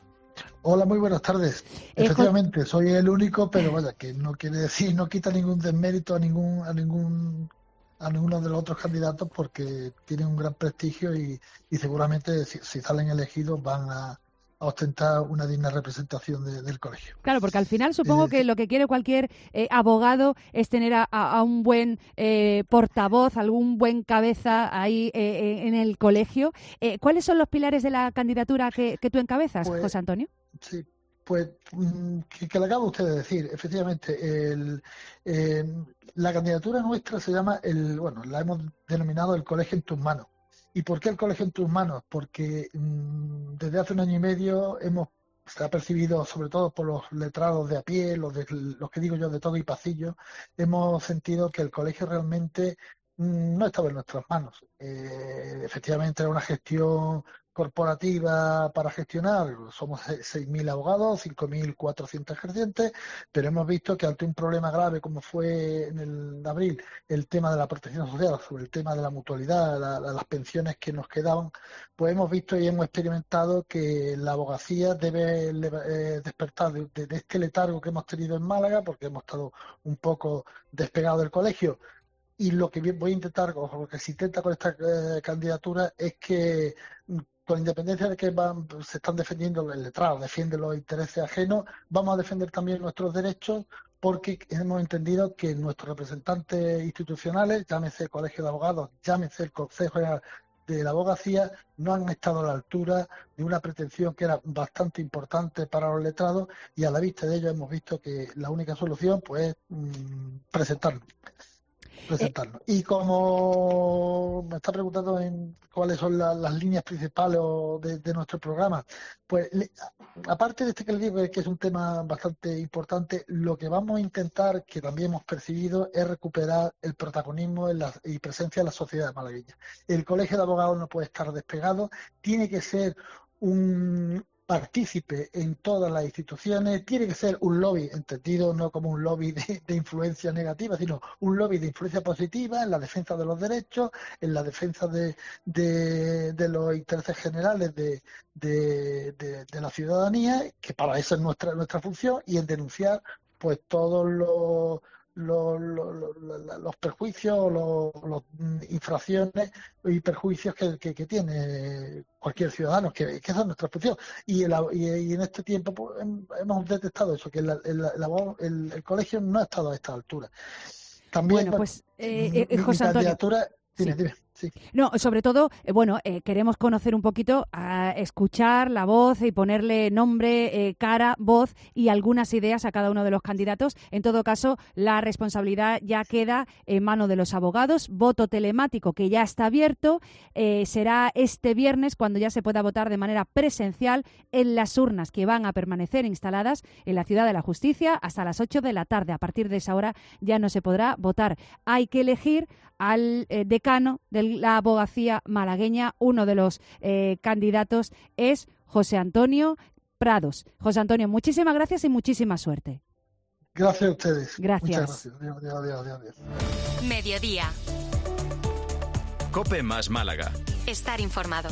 Hola, muy buenas tardes. Efectivamente, eh, soy el único, pero vaya, que no quiere decir, no quita ningún desmérito a ningún a ningún a ninguno de los otros candidatos, porque tienen un gran prestigio y, y seguramente si, si salen elegidos van a, a ostentar una digna representación de, del colegio. Claro, porque al final supongo eh, que lo que quiere cualquier eh, abogado es tener a, a un buen eh, portavoz, algún buen cabeza ahí eh, en el colegio. Eh, ¿Cuáles son los pilares de la candidatura que, que tú encabezas, pues, José Antonio? Sí, pues que, que le acabo usted de decir. Efectivamente, el, eh, la candidatura nuestra se llama, el bueno, la hemos denominado el Colegio en tus manos. ¿Y por qué el Colegio en tus manos? Porque mmm, desde hace un año y medio hemos se ha percibido, sobre todo por los letrados de a pie, los, de, los que digo yo de todo y pasillo, hemos sentido que el colegio realmente mmm, no estaba en nuestras manos. Eh, efectivamente era una gestión corporativa para gestionar, somos seis mil abogados, cinco mil cuatrocientos ejercientes, pero hemos visto que ante un problema grave como fue en el de abril el tema de la protección social, sobre el tema de la mutualidad, la, la, las pensiones que nos quedaban, pues hemos visto y hemos experimentado que la abogacía debe eh, despertar de, de, de este letargo que hemos tenido en Málaga, porque hemos estado un poco despegados del colegio. Y lo que voy a intentar, o lo que se intenta con esta eh, candidatura es que, con independencia de que van, se están defendiendo el letrado, defiende los intereses ajenos, vamos a defender también nuestros derechos, porque hemos entendido que nuestros representantes institucionales, llámese el Colegio de Abogados, llámese el Consejo General de la Abogacía, no han estado a la altura de una pretensión que era bastante importante para los letrados, y a la vista de ello hemos visto que la única solución pues es mmm, presentarlo. presentarlo. Eh, y como me está preguntando en cuáles son la, las líneas principales de, de nuestro programa, pues le, aparte de este que les digo que es un tema bastante importante, lo que vamos a intentar, que también hemos percibido, es recuperar el protagonismo en la, y presencia de la sociedad malagueña. El Colegio de Abogados no puede estar despegado, tiene que ser un partícipe en todas las instituciones, tiene que ser un lobby, entendido no como un lobby de, de influencia negativa, sino un lobby de influencia positiva en la defensa de los derechos, en la defensa de, de, de los intereses generales de, de, de, de la ciudadanía, que para eso es nuestra nuestra función, y en denunciar pues todos los Los, los, los perjuicios, los, los infracciones y perjuicios que, que, que tiene cualquier ciudadano, que, que esa es nuestra función. Y, el, y, y en este tiempo pues, hemos detectado eso, que el, el, el, el colegio no ha estado a esta altura. También, bueno, pues, eh, mi, eh, José mi Antonio. candidatura, dime, sí. dime. Sí. No, sobre todo, eh, bueno, eh, queremos conocer un poquito, a escuchar la voz y ponerle nombre, eh, cara, voz y algunas ideas a cada uno de los candidatos. En todo caso, la responsabilidad ya queda en manos de los abogados. Voto telemático que ya está abierto. Eh, será este viernes cuando ya se pueda votar de manera presencial en las urnas que van a permanecer instaladas en la Ciudad de la Justicia hasta las ocho de la tarde. A partir de esa hora ya no se podrá votar. Hay que elegir al eh, decano de la abogacía malagueña. Uno de los eh, candidatos es José Antonio Prados. José Antonio, muchísimas gracias y muchísima suerte. Gracias a ustedes. Gracias. Muchas gracias. Adiós, adiós, adiós, adiós. Mediodía. COPE más Málaga. Estar informado.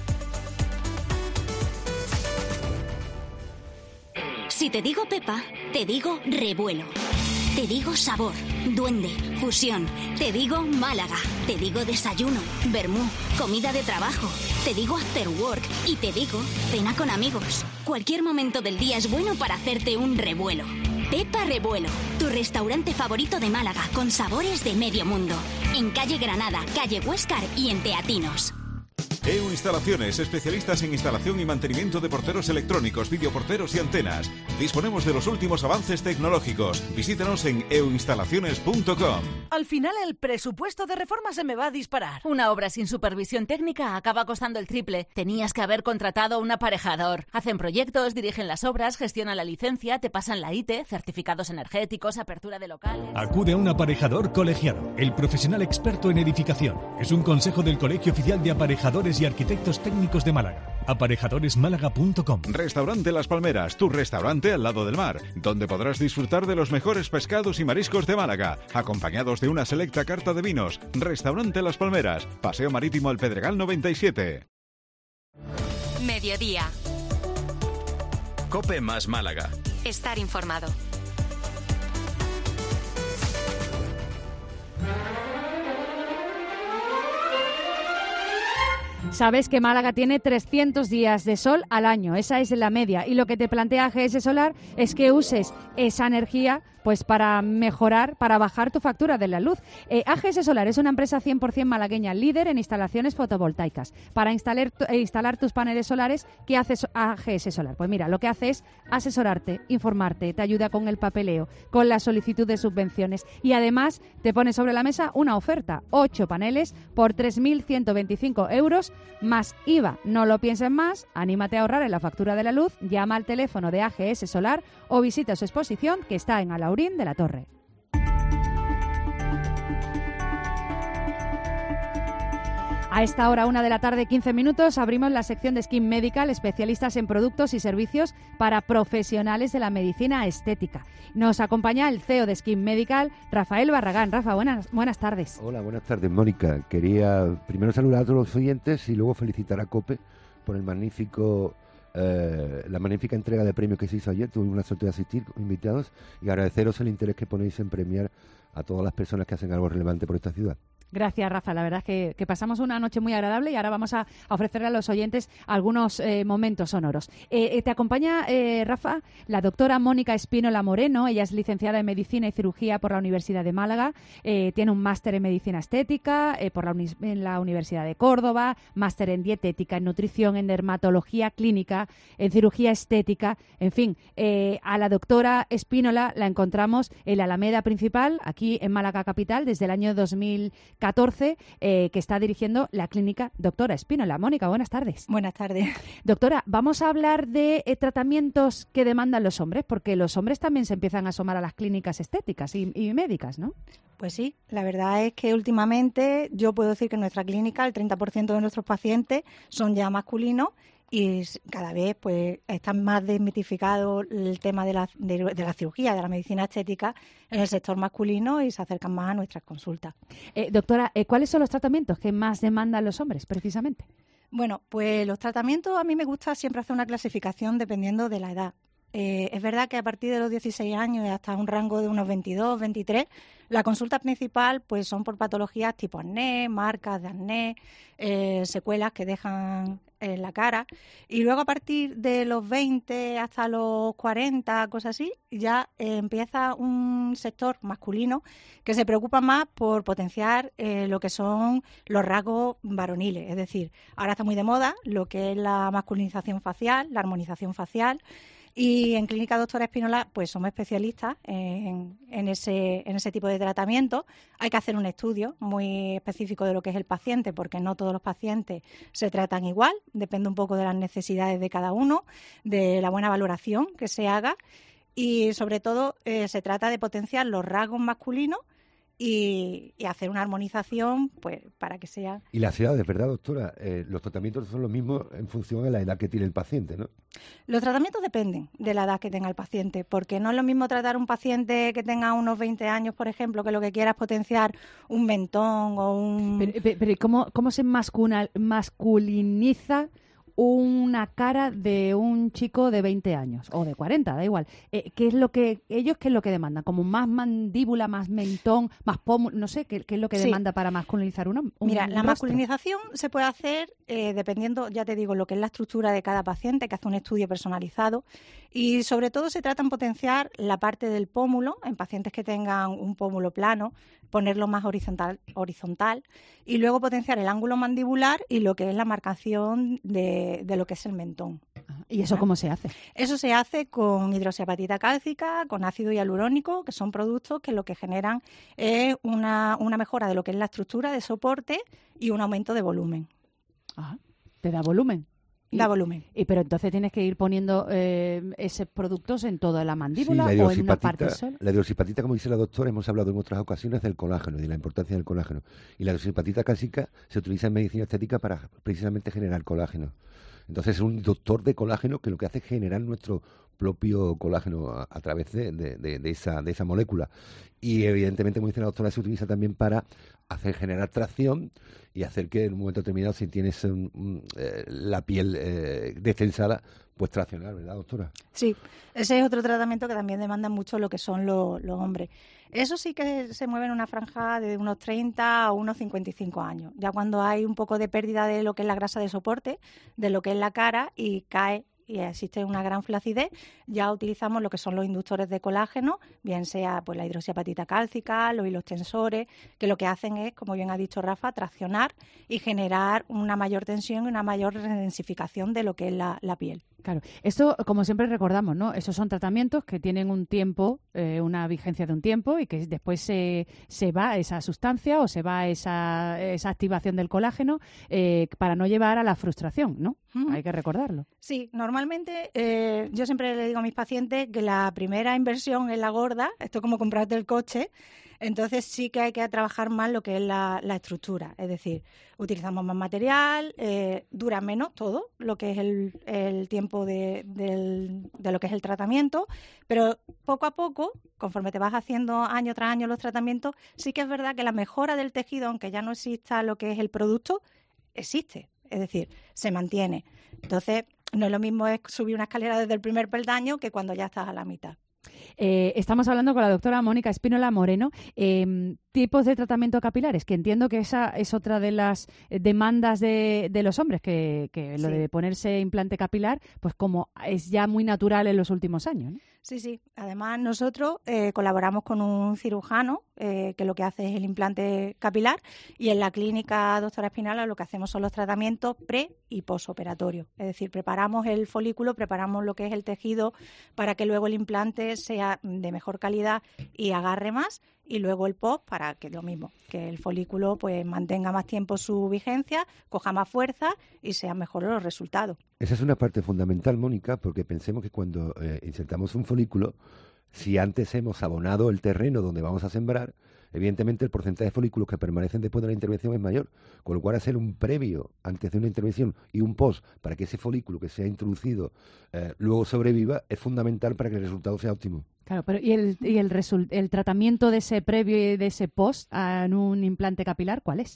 Si te digo Pepa, te digo revuelo. Te digo sabor, duende, fusión. Te digo Málaga. Te digo desayuno, vermú, comida de trabajo. Te digo after work y te digo cena con amigos. Cualquier momento del día es bueno para hacerte un revuelo. Pepa Revuelo, tu restaurante favorito de Málaga con sabores de medio mundo. En calle Granada, calle Huéscar y en Teatinos. E U Instalaciones, especialistas en instalación y mantenimiento de porteros electrónicos, videoporteros y antenas. Disponemos de los últimos avances tecnológicos. Visítanos en e u instalaciones punto com. Al final el presupuesto de reforma se me va a disparar. Una obra sin supervisión técnica acaba costando el triple. Tenías que haber contratado un aparejador. Hacen proyectos, dirigen las obras, gestionan la licencia, te pasan la I T E, certificados energéticos, apertura de locales. Acude a un aparejador colegiado, el profesional experto en edificación. Es un consejo del Colegio Oficial de Aparejadores y Arquitectos Técnicos de Málaga. aparejadores málaga punto com. Restaurante Las Palmeras, tu restaurante al lado del mar, donde podrás disfrutar de los mejores pescados y mariscos de Málaga, acompañados de una selecta carta de vinos. Restaurante Las Palmeras, Paseo Marítimo El Pedregal noventa y siete. Mediodía. COPE más Málaga. Estar informado. Sabes que Málaga tiene trescientos días de sol al año, esa es la media, y lo que te plantea A G S Solar es que uses esa energía pues para mejorar, para bajar tu factura de la luz. Eh, A G S Solar es una empresa cien por ciento malagueña, líder en instalaciones fotovoltaicas. Para instalar, eh, instalar tus paneles solares, ¿qué hace A G S Solar? Pues mira, lo que hace es asesorarte, informarte, te ayuda con el papeleo, con la solicitud de subvenciones y además te pone sobre la mesa una oferta, ocho paneles por tres mil ciento veinticinco euros más I V A. No lo pienses más, anímate a ahorrar en la factura de la luz, llama al teléfono de A G S Solar o visita su exposición que está en Alaurín de la Torre. A esta hora, una de la tarde, quince minutos, abrimos la sección de Skin Medical, especialistas en productos y servicios para profesionales de la medicina estética. Nos acompaña el C E O de Skin Medical, Rafael Barragán. Rafa, buenas, buenas tardes. Hola, buenas tardes, Mónica. Quería primero saludar a todos los oyentes y luego felicitar a COPE por el magnífico... Eh, la magnífica entrega de premios que se hizo ayer. Tuve una suerte de asistir, invitados, y agradeceros el interés que ponéis en premiar a todas las personas que hacen algo relevante por esta ciudad. Gracias, Rafa. La verdad es que, que pasamos una noche muy agradable y ahora vamos a, a ofrecerle a los oyentes algunos eh, momentos sonoros. Eh, eh, te acompaña, eh, Rafa, la doctora Mónica Espínola Moreno. Ella es licenciada en Medicina y Cirugía por la Universidad de Málaga. Eh, tiene un máster en Medicina Estética eh, por la, uni- en la Universidad de Córdoba, máster en Dietética, en Nutrición, en Dermatología Clínica, en Cirugía Estética. En fin, eh, a la doctora Espínola la encontramos en la Alameda Principal, aquí en Málaga Capital, desde el año dos mil catorce, eh, que está dirigiendo la clínica Doctora Espínola. Mónica, buenas tardes. Buenas tardes. Doctora, vamos a hablar de eh, tratamientos que demandan los hombres, porque los hombres también se empiezan a asomar a las clínicas estéticas y, y médicas, ¿no? Pues sí, la verdad es que últimamente yo puedo decir que en nuestra clínica el treinta por ciento de nuestros pacientes son ya masculinos y cada vez pues está más desmitificado el tema de la, de, de la cirugía, de la medicina estética en el sector masculino y se acercan más a nuestras consultas. Eh, doctora, eh, ¿cuáles son los tratamientos que más demandan los hombres, precisamente? Bueno, pues los tratamientos a mí me gusta siempre hacer una clasificación dependiendo de la edad. Eh, es verdad que a partir de los dieciséis años y hasta un rango de unos veintidós, veintitrés, la consulta principal pues son por patologías tipo acné, marcas de acné, eh, secuelas que dejan en la cara, y luego a partir de los veinte hasta los cuarenta, cosas así, ya eh, empieza un sector masculino que se preocupa más por potenciar eh, lo que son los rasgos varoniles. Es decir, ahora está muy de moda lo que es la masculinización facial, la armonización facial. Y en Clínica Doctora Espínola, pues somos especialistas en, en, ese, en ese tipo de tratamiento. Hay que hacer un estudio muy específico de lo que es el paciente, porque no todos los pacientes se tratan igual. Depende un poco de las necesidades de cada uno, de la buena valoración que se haga. Y sobre todo eh, se trata de potenciar los rasgos masculinos y, y hacer una armonización pues para que sea... Y las edades, ¿verdad, doctora? Eh, los tratamientos son los mismos en función de la edad que tiene el paciente, ¿no? Los tratamientos dependen de la edad que tenga el paciente, porque no es lo mismo tratar a un paciente que tenga unos veinte años, por ejemplo, que lo que quiera es potenciar un mentón o un... Pero, pero, pero ¿cómo, cómo se mascuna, masculiniza una cara de un chico de veinte años o de cuarenta, da igual? Eh, ¿qué es lo que ellos qué es lo que demandan? ¿Como más mandíbula, más mentón, más pómulo? No sé, ¿qué, qué es lo que Sí. demanda para masculinizar un, un Mira, la rostro? masculinización se puede hacer eh, dependiendo, ya te digo, lo que es la estructura de cada paciente, que hace un estudio personalizado, y sobre todo se trata en potenciar la parte del pómulo en pacientes que tengan un pómulo plano, ponerlo más horizontal, horizontal y luego potenciar el ángulo mandibular y lo que es la marcación de, de lo que es el mentón. ¿Y eso cómo se hace? Eso se hace con hidroxiapatita cálcica, con ácido hialurónico, que son productos que lo que generan es una, una mejora de lo que es la estructura de soporte y un aumento de volumen. Ajá. ¿Te da volumen? Y, Da volumen. Y pero entonces tienes que ir poniendo eh, esos productos en toda la Sí, mandíbula la o en una parte hidroxipatita, sola. la hidroxipatita, como dice la doctora, hemos hablado en otras ocasiones del colágeno y de la importancia del colágeno. Y la hidroxipatita cálcica se utiliza en medicina estética para precisamente generar colágeno. Entonces es un inductor de colágeno que lo que hace es generar nuestro propio colágeno a, a través de, de, de, de, esa, de esa molécula. Y evidentemente, como dice la doctora, se utiliza también para hacer generar tracción y hacer que en un momento determinado, si tienes un, un, eh, la piel eh, descensada, pues traccionar, ¿verdad, doctora? Sí, ese es otro tratamiento que también demanda mucho lo que son los, los hombres. Eso sí que se mueve en una franja de unos treinta a unos cincuenta y cinco años. Ya cuando hay un poco de pérdida de lo que es la grasa de soporte, de lo que es la cara y cae y existe una gran flacidez, ya utilizamos lo que son los inductores de colágeno, bien sea pues la hidroxiapatita cálcica, los hilos tensores, que lo que hacen es, como bien ha dicho Rafa, traccionar y generar una mayor tensión y una mayor densificación de lo que es la, la piel. Claro, esto, como siempre recordamos, ¿no? Esos son tratamientos que tienen un tiempo, eh, una vigencia de un tiempo y que después se, se va esa sustancia o se va esa, esa activación del colágeno eh, para no llevar a la frustración, ¿no? Uh-huh. Hay que recordarlo. Sí, normalmente eh, yo siempre le digo a mis pacientes que la primera inversión es la gorda, esto es como comprarte el coche. Entonces sí que hay que trabajar más lo que es la, la estructura, es decir, utilizamos más material, eh, dura menos todo lo que es el, el tiempo de, del, de lo que es el tratamiento, pero poco a poco, conforme te vas haciendo año tras año los tratamientos, sí que es verdad que la mejora del tejido, aunque ya no exista lo que es el producto, existe, es decir, se mantiene. Entonces no es lo mismo es subir una escalera desde el primer peldaño que cuando ya estás a la mitad. Eh, estamos hablando con la doctora Mónica Espínola Moreno. Eh, tipos de tratamiento capilares, que entiendo que esa es otra de las demandas de, de los hombres, que, que lo Sí. de ponerse implante capilar, pues como es ya muy natural en los últimos años, ¿no? Sí, sí. Además, nosotros eh, colaboramos con un cirujano eh, que lo que hace es el implante capilar y en la clínica Doctora Espínola lo que hacemos son los tratamientos pre y posoperatorios. Es decir, preparamos el folículo, preparamos lo que es el tejido para que luego el implante sea de mejor calidad y agarre más, y luego el post para que lo mismo, que el folículo pues mantenga más tiempo su vigencia, coja más fuerza y sean mejores los resultados. Esa es una parte fundamental, Mónica, porque pensemos que cuando eh, insertamos un folículo, si antes hemos abonado el terreno donde vamos a sembrar, evidentemente el porcentaje de folículos que permanecen después de la intervención es mayor, con lo cual hacer un previo antes de una intervención y un post para que ese folículo que se ha introducido eh, luego sobreviva es fundamental para que el resultado sea óptimo. Claro, pero ¿y el, y el, resul- el tratamiento de ese previo y de ese post en un implante capilar cuál es?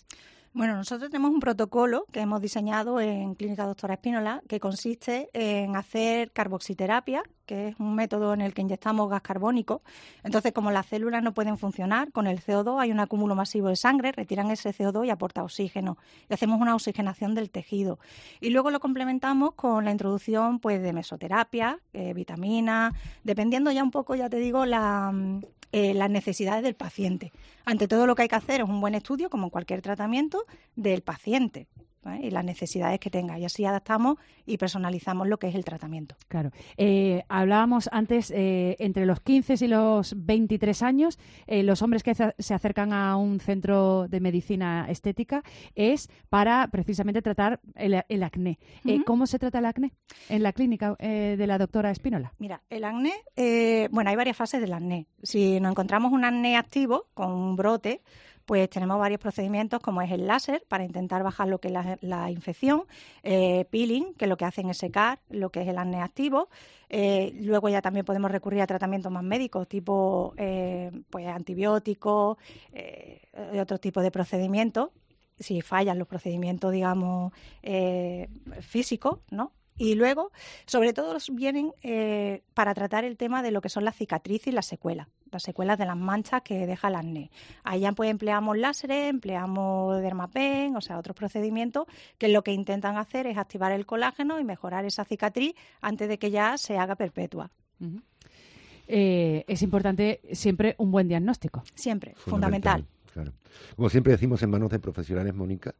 Bueno, nosotros tenemos un protocolo que hemos diseñado en Clínica Doctora Espínola que consiste en hacer carboxiterapia, que es un método en el que inyectamos gas carbónico. Entonces, como las células no pueden funcionar con el C O dos, hay un acúmulo masivo de sangre, retiran ese C O dos y aporta oxígeno. Y hacemos una oxigenación del tejido. Y luego lo complementamos con la introducción pues, de mesoterapia, eh, vitaminas, dependiendo ya un poco, ya te digo, la... Eh, las necesidades del paciente. Ante todo, lo que hay que hacer es un buen estudio, como en cualquier tratamiento, del paciente, ¿eh? Y las necesidades que tenga. Y así adaptamos y personalizamos lo que es el tratamiento. Claro. Eh, hablábamos antes, eh, entre los quince y los veintitrés años, eh, los hombres que se acercan a un centro de medicina estética es para precisamente tratar el, el acné. Uh-huh. Eh, ¿Cómo se trata el acné en la clínica eh, de la doctora Espínola? Mira, el acné, eh, bueno, hay varias fases del acné. Si nos encontramos un acné activo con un brote, pues tenemos varios procedimientos como es el láser para intentar bajar lo que es la, la infección, eh, peeling, que lo que hacen es secar lo que es el acné activo. Eh, luego ya también podemos recurrir a tratamientos más médicos, tipo eh, pues antibióticos, eh, otro tipo de procedimientos, si fallan los procedimientos, digamos, eh, físicos, ¿no? Y luego, sobre todo, vienen eh, para tratar el tema de lo que son las cicatrices y las secuelas, las secuelas de las manchas que deja el acné. Allá pues empleamos láseres, empleamos dermapen, o sea, otros procedimientos que lo que intentan hacer es activar el colágeno y mejorar esa cicatriz antes de que ya se haga perpetua. Uh-huh. Eh, es importante siempre un buen diagnóstico. Siempre, fundamental. fundamental. Claro. Como siempre decimos, en manos de profesionales, Mónica,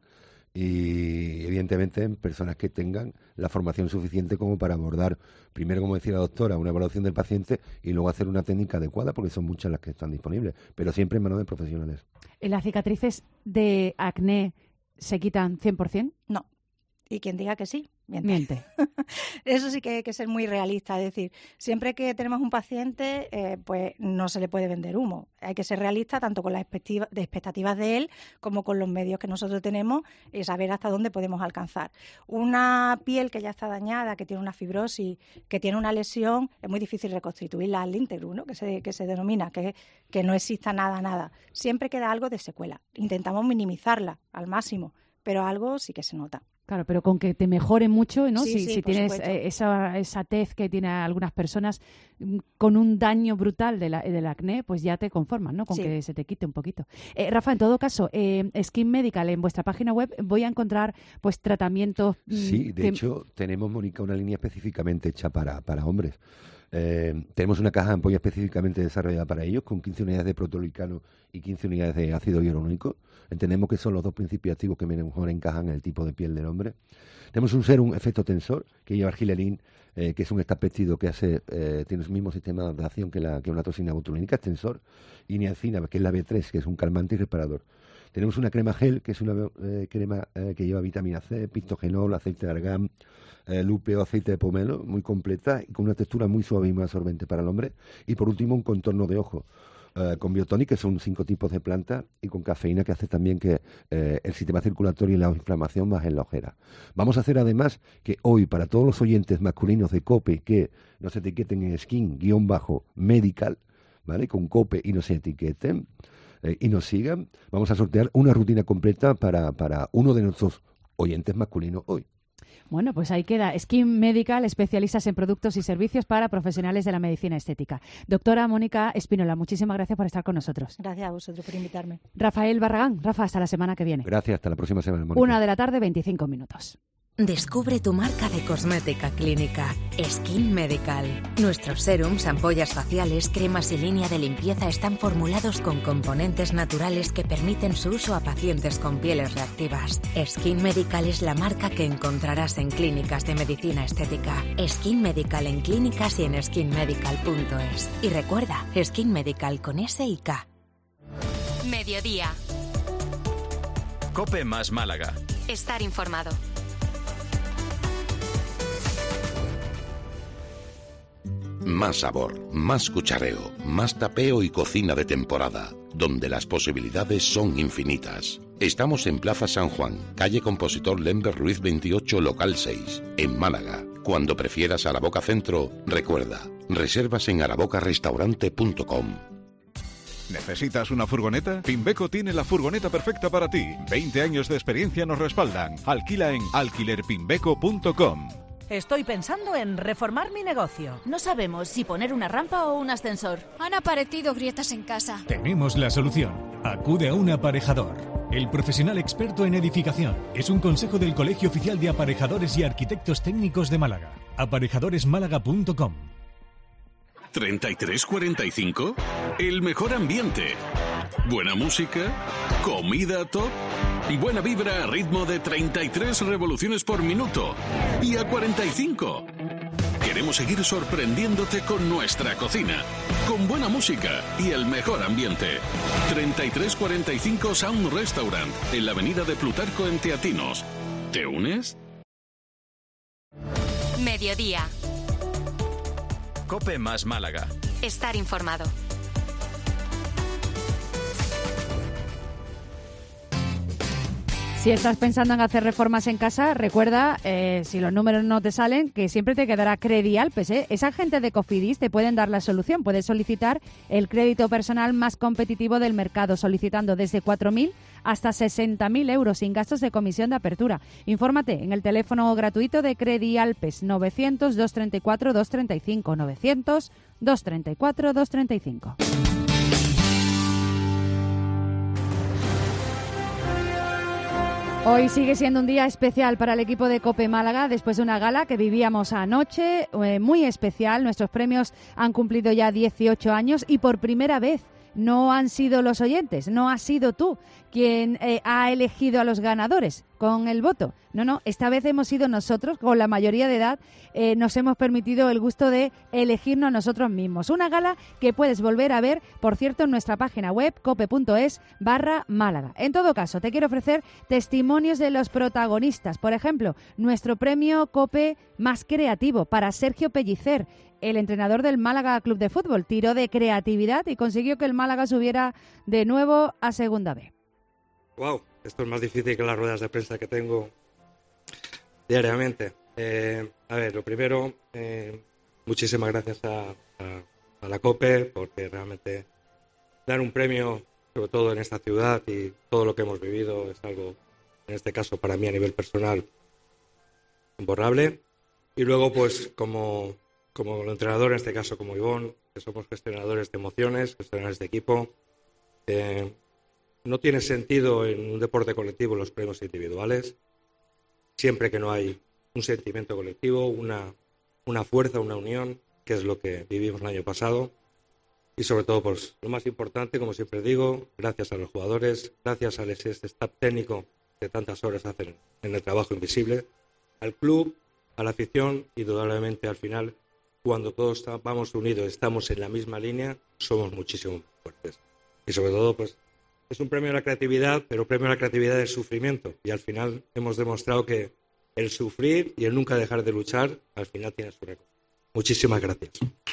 y evidentemente en personas que tengan la formación suficiente como para abordar, primero, como decía la doctora, una evaluación del paciente y luego hacer una técnica adecuada, porque son muchas las que están disponibles, pero siempre en manos de profesionales. ¿Las cicatrices de acné se quitan cien por ciento? No. Y quien diga que sí, miente. Miente. Eso sí que hay que ser muy realista. Es decir, siempre que tenemos un paciente, eh, pues no se le puede vender humo. Hay que ser realista tanto con las expectativas de él como con los medios que nosotros tenemos y saber hasta dónde podemos alcanzar. Una piel que ya está dañada, que tiene una fibrosis, que tiene una lesión, es muy difícil reconstituirla al íntegro, ¿no? que, se, que se denomina, que, que no exista nada, nada. Siempre queda algo de secuela. Intentamos minimizarla al máximo, pero algo sí que se nota. Claro, pero con que te mejore mucho, ¿no? Sí, si sí, si por tienes eh, esa, esa tez que tienen algunas personas con un daño brutal de la, del acné, pues ya te conformas, ¿no? Con sí. que se te quite un poquito. Eh, Rafa, en todo caso, eh, Skin Medical, en vuestra página web voy a encontrar pues tratamientos... Sí, de que... hecho, tenemos, Mónica, una línea específicamente hecha para, para hombres. Eh, tenemos una caja de ampolla específicamente desarrollada para ellos, con quince unidades de protolicano y quince unidades de ácido hialurónico. Entendemos que son los dos principios activos que mejor encajan en el tipo de piel del hombre. Tenemos un serum efecto tensor que lleva argilarín, eh, que es un estapéptido que hace eh, tiene el mismo sistema de acción que, la, que una toxina botulínica, es tensor, y niacina, que es la B tres, que es un calmante y reparador. Tenemos una crema gel, que es una eh, crema eh, que lleva vitamina C, pictogenol, aceite de argán, eh, lúpeo, aceite de pomelo, muy completa y con una textura muy suave y muy absorbente para el hombre. Y por último, un contorno de ojo eh, con biotonic, que son cinco tipos de plantas, y con cafeína, que hace también que eh, el sistema circulatorio y la inflamación bajen la ojera. Vamos a hacer además que hoy, para todos los oyentes masculinos de COPE que nos etiqueten en skin-medical, ¿vale? Con COPE y nos etiqueten, Eh, y nos sigan, vamos a sortear una rutina completa para, para uno de nuestros oyentes masculinos hoy. Bueno, pues ahí queda. Skin Medical, especialistas en productos y servicios para profesionales de la medicina estética. Doctora Mónica Espínola, muchísimas gracias por estar con nosotros. Gracias a vosotros por invitarme. Rafael Barragán, Rafa, hasta la semana que viene. Gracias, hasta la próxima semana, Mónica. Una de la tarde, veinticinco minutos. Descubre tu marca de cosmética clínica, Skin Medical. Nuestros serums, ampollas faciales, cremas y línea de limpieza están formulados con componentes naturales que permiten su uso a pacientes con pieles reactivas. Skin Medical es la marca que encontrarás en clínicas de medicina estética. Skin Medical en clínicas y en skin medical punto es. Y recuerda, Skin Medical con S y K. Mediodía. COPE más Málaga. Estar informado. Más sabor, más cuchareo, más tapeo y cocina de temporada, donde las posibilidades son infinitas. Estamos en Plaza San Juan, calle Compositor Lember Ruiz veintiocho, local seis, en Málaga. Cuando prefieras Araboca Centro, recuerda, reservas en araboca restaurante punto com. ¿Necesitas una furgoneta? Pimbeco tiene la furgoneta perfecta para ti. veinte años de experiencia nos respaldan. Alquila en alquiler pimbeco punto com. Estoy pensando en reformar mi negocio. No sabemos si poner una rampa o un ascensor. Han aparecido grietas en casa. Tenemos la solución. Acude a un aparejador. El profesional experto en edificación. Es un consejo del Colegio Oficial de Aparejadores y Arquitectos Técnicos de Málaga. aparejadores málaga punto com. ¿treinta y tres cuarenta y cinco? El mejor ambiente. Buena música. Comida top. Buena vibra a ritmo de treinta y tres revoluciones por minuto. Y a cuarenta y cinco. Queremos seguir sorprendiéndote con nuestra cocina. Con buena música y el mejor ambiente. treinta y tres cuarenta y cinco Sound Restaurant. En la avenida de Plutarco en Teatinos. ¿Te unes? Mediodía. COPE más Málaga. Estar informado. Si estás pensando en hacer reformas en casa, recuerda, eh, si los números no te salen, que siempre te quedará Credialpes, ¿eh? Esa gente de Cofidis te pueden dar la solución. Puedes solicitar el crédito personal más competitivo del mercado, solicitando desde cuatro mil hasta sesenta mil euros sin gastos de comisión de apertura. Infórmate en el teléfono gratuito de Credialpes, novecientos, doscientos treinta y cuatro, doscientos treinta y cinco, novecientos, doscientos treinta y cuatro, doscientos treinta y cinco. Hoy sigue siendo un día especial para el equipo de COPE Málaga después de una gala que vivíamos anoche, eh, muy especial. Nuestros premios han cumplido ya dieciocho años y por primera vez no han sido los oyentes, no has sido tú quien eh, ha elegido a los ganadores con el voto. No, no, esta vez hemos sido nosotros, con la mayoría de edad, eh, nos hemos permitido el gusto de elegirnos nosotros mismos. Una gala que puedes volver a ver, por cierto, en nuestra página web, cope.es barra Málaga. En todo caso, te quiero ofrecer testimonios de los protagonistas. Por ejemplo, nuestro premio COPE más creativo para Sergio Pellicer, el entrenador del Málaga Club de Fútbol. Tiró de creatividad y consiguió que el Málaga subiera de nuevo a Segunda B. Wow, esto es más difícil que las ruedas de prensa que tengo diariamente. Eh, a ver, lo primero, eh, muchísimas gracias a, a, a la COPE, porque realmente dar un premio, sobre todo en esta ciudad y todo lo que hemos vivido, es algo, en este caso para mí a nivel personal, imborrable. Y luego, pues como, como el entrenador, en este caso como Ivonne, que somos gestionadores de emociones, gestionadores de equipo, eh, no tiene sentido en un deporte colectivo los premios individuales, siempre que no hay un sentimiento colectivo, una, una fuerza, una unión, que es lo que vivimos el año pasado. Y sobre todo, pues lo más importante, como siempre digo, gracias a los jugadores, gracias al este staff técnico que tantas horas hacen en el trabajo invisible, al club, a la afición, y indudablemente al final, cuando todos vamos unidos, estamos en la misma línea, somos muchísimo más fuertes. Y sobre todo, pues es un premio a la creatividad, pero un premio a la creatividad del sufrimiento. Y al final hemos demostrado que el sufrir y el nunca dejar de luchar, al final tiene su récord. Muchísimas gracias.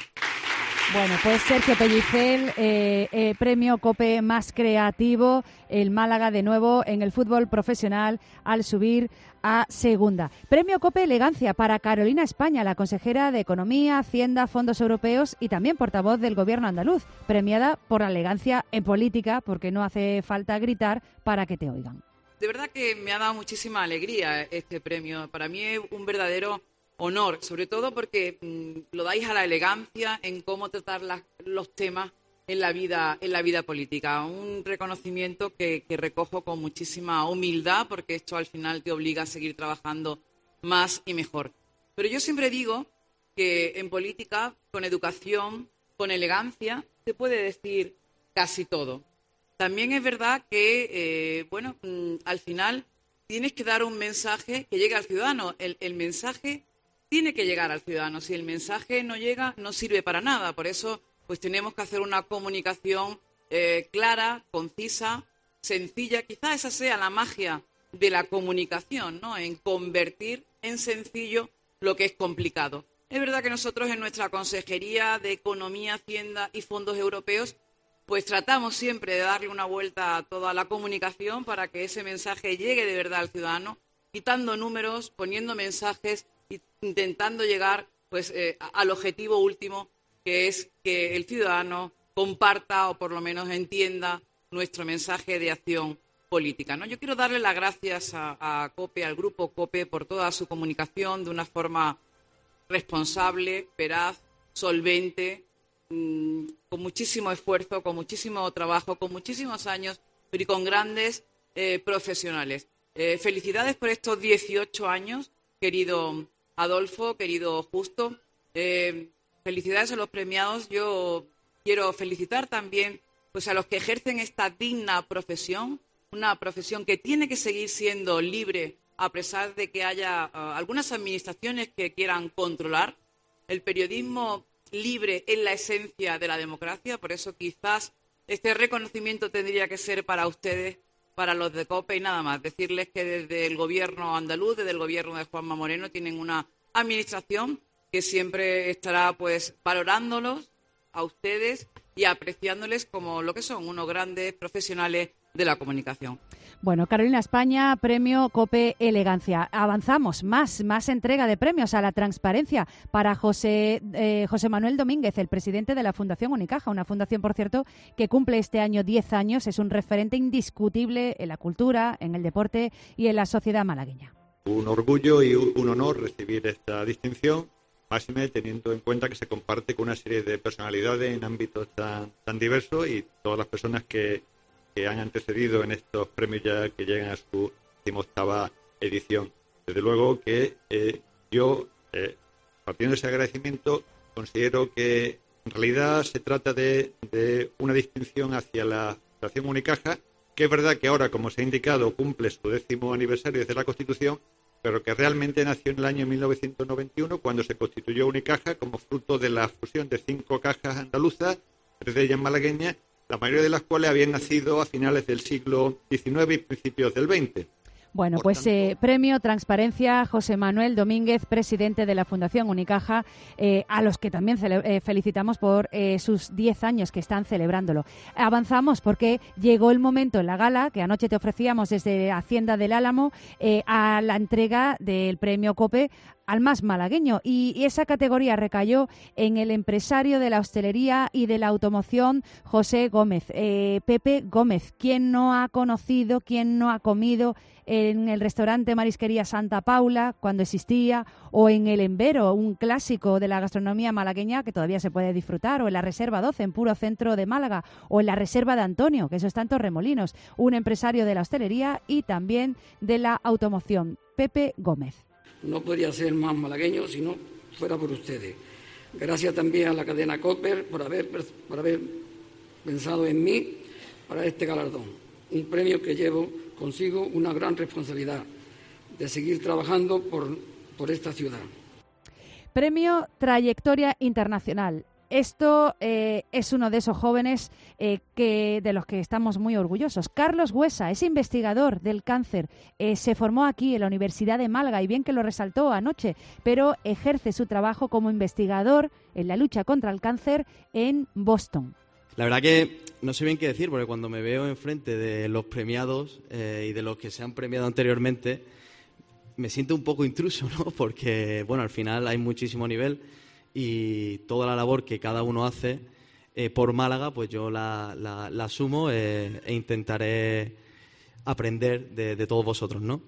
Bueno, pues Sergio Pellicer, eh, eh, premio COPE más creativo, el Málaga de nuevo en el fútbol profesional al subir a Segunda. Premio COPE Elegancia para Carolina España, la consejera de Economía, Hacienda, Fondos Europeos y también portavoz del Gobierno andaluz, premiada por la elegancia en política, porque no hace falta gritar para que te oigan. De verdad que me ha dado muchísima alegría este premio. Para mí es un verdadero honor, sobre todo porque mmm, lo dais a la elegancia en cómo tratar las, los temas en la vida en la vida política. Un reconocimiento que, que recojo con muchísima humildad, porque esto al final te obliga a seguir trabajando más y mejor. Pero yo siempre digo que en política, con educación, con elegancia, se puede decir casi todo. También es verdad que, eh, bueno, mmm, al final tienes que dar un mensaje que llegue al ciudadano. El, el mensaje tiene que llegar al ciudadano. Si el mensaje no llega, no sirve para nada. Por eso, pues tenemos que hacer una comunicación eh, clara, concisa, sencilla. Quizás esa sea la magia de la comunicación, ¿no? En convertir en sencillo lo que es complicado. Es verdad que nosotros en nuestra Consejería de Economía, Hacienda y Fondos Europeos, pues tratamos siempre de darle una vuelta a toda la comunicación para que ese mensaje llegue de verdad al ciudadano, quitando números, poniendo mensajes, intentando llegar pues eh, al objetivo último, que es que el ciudadano comparta o por lo menos entienda nuestro mensaje de acción política, ¿no? Yo quiero darle las gracias a, a COPE, al grupo COPE, por toda su comunicación de una forma responsable, veraz, solvente, mmm, con muchísimo esfuerzo, con muchísimo trabajo, con muchísimos años, pero y con grandes eh, profesionales. Eh, felicidades por estos dieciocho años, querido Adolfo, querido Justo. Eh, felicidades a los premiados. Yo quiero felicitar también pues, a los que ejercen esta digna profesión, una profesión que tiene que seguir siendo libre a pesar de que haya uh, algunas administraciones que quieran controlar. El periodismo libre es la esencia de la democracia, por eso quizás este reconocimiento tendría que ser para ustedes, para los de COPE y nada más. Decirles que desde el gobierno andaluz, desde el gobierno de Juanma Moreno, tienen una administración que siempre estará pues valorándolos a ustedes y apreciándoles como lo que son, unos grandes profesionales de la comunicación. Bueno, Carolina España, premio COPE Elegancia. Avanzamos, más, más entrega de premios a la transparencia para José, eh, José Manuel Domínguez, el presidente de la Fundación Unicaja, una fundación, por cierto, que cumple este año diez años, es un referente indiscutible en la cultura, en el deporte y en la sociedad malagueña. Un orgullo y un honor recibir esta distinción, máxime teniendo en cuenta que se comparte con una serie de personalidades en ámbitos tan, tan diversos y todas las personas que que han antecedido en estos premios ya que llegan a su decimoctava edición. Desde luego que eh, yo, eh, partiendo de ese agradecimiento, considero que en realidad se trata de, de una distinción hacia la Fundación Unicaja, que es verdad que ahora, como se ha indicado, cumple su décimo aniversario desde la Constitución, pero que realmente nació en el año mil novecientos noventa y uno, cuando se constituyó Unicaja como fruto de la fusión de cinco cajas andaluzas, tres de ellas malagueñas, la mayoría de las cuales habían nacido a finales del siglo diecinueve y principios del veinte. Bueno, pues tanto... eh, premio Transparencia José Manuel Domínguez, presidente de la Fundación Unicaja, eh, a los que también cele- eh, felicitamos por eh, sus diez años que están celebrándolo. Avanzamos porque llegó el momento en la gala, que anoche te ofrecíamos desde Hacienda del Álamo, eh, a la entrega del premio COPE al más malagueño, y, y esa categoría recayó en el empresario de la hostelería y de la automoción, José Gómez. Eh, Pepe Gómez, ¿quién no ha conocido, quién no ha comido en el restaurante Marisquería Santa Paula cuando existía, o en el Embero, un clásico de la gastronomía malagueña que todavía se puede disfrutar, o en la Reserva doce, en puro centro de Málaga, o en la Reserva de Antonio, que eso está en Torremolinos? Un empresario de la hostelería y también de la automoción, Pepe Gómez. No podría ser más malagueño si no fuera por ustedes. Gracias también a la cadena COPE por haber, por haber pensado en mí para este galardón. Un premio que llevo consigo una gran responsabilidad de seguir trabajando por, por esta ciudad. Premio Trayectoria Internacional. Esto eh, es uno de esos jóvenes eh, que de los que estamos muy orgullosos. Carlos Huesa es investigador del cáncer. Eh, se formó aquí en la Universidad de Málaga, y bien que lo resaltó anoche, pero ejerce su trabajo como investigador en la lucha contra el cáncer en Boston. La verdad que no sé bien qué decir, porque cuando me veo enfrente de los premiados eh, y de los que se han premiado anteriormente, me siento un poco intruso, ¿no? Porque, bueno, al final hay muchísimo nivel y toda la labor que cada uno hace eh, por Málaga, pues yo la, la, la asumo eh, e intentaré aprender de, de todos vosotros, ¿no?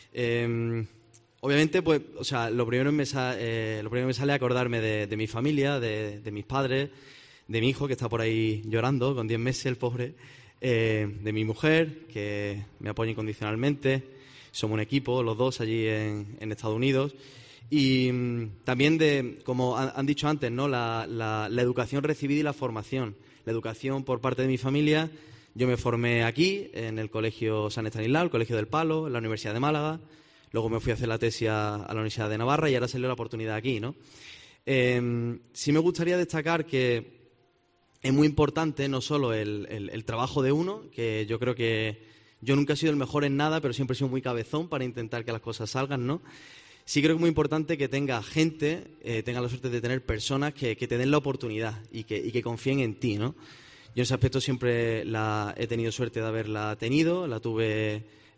Eh, obviamente, pues, o sea, lo primero me, sa- eh, lo primero me sale acordarme de, de mi familia, de, de mis padres, de mi hijo que está por ahí llorando con diez meses, el pobre, eh, de mi mujer que me apoya incondicionalmente. Somos un equipo, los dos allí en, en Estados Unidos. Y mmm, también de, como han, han dicho antes, ¿no? La, la, la educación recibida y la formación. La educación por parte de mi familia. Yo me formé aquí, en el Colegio San Estanislao, el Colegio del Palo, en la Universidad de Málaga. Luego me fui a hacer la tesis a, a la Universidad de Navarra y ahora salió la oportunidad aquí, ¿no? Eh, sí me gustaría destacar que es muy importante no solo el, el, el trabajo de uno, que yo creo que yo nunca he sido el mejor en nada, pero siempre he sido muy cabezón para intentar que las cosas salgan, ¿no? Sí creo que es muy importante que tenga gente, eh, tenga la suerte de tener personas que, que te den la oportunidad y que, y que confíen en ti, ¿no? Yo en ese aspecto siempre la, he tenido suerte de haberla tenido, la tuve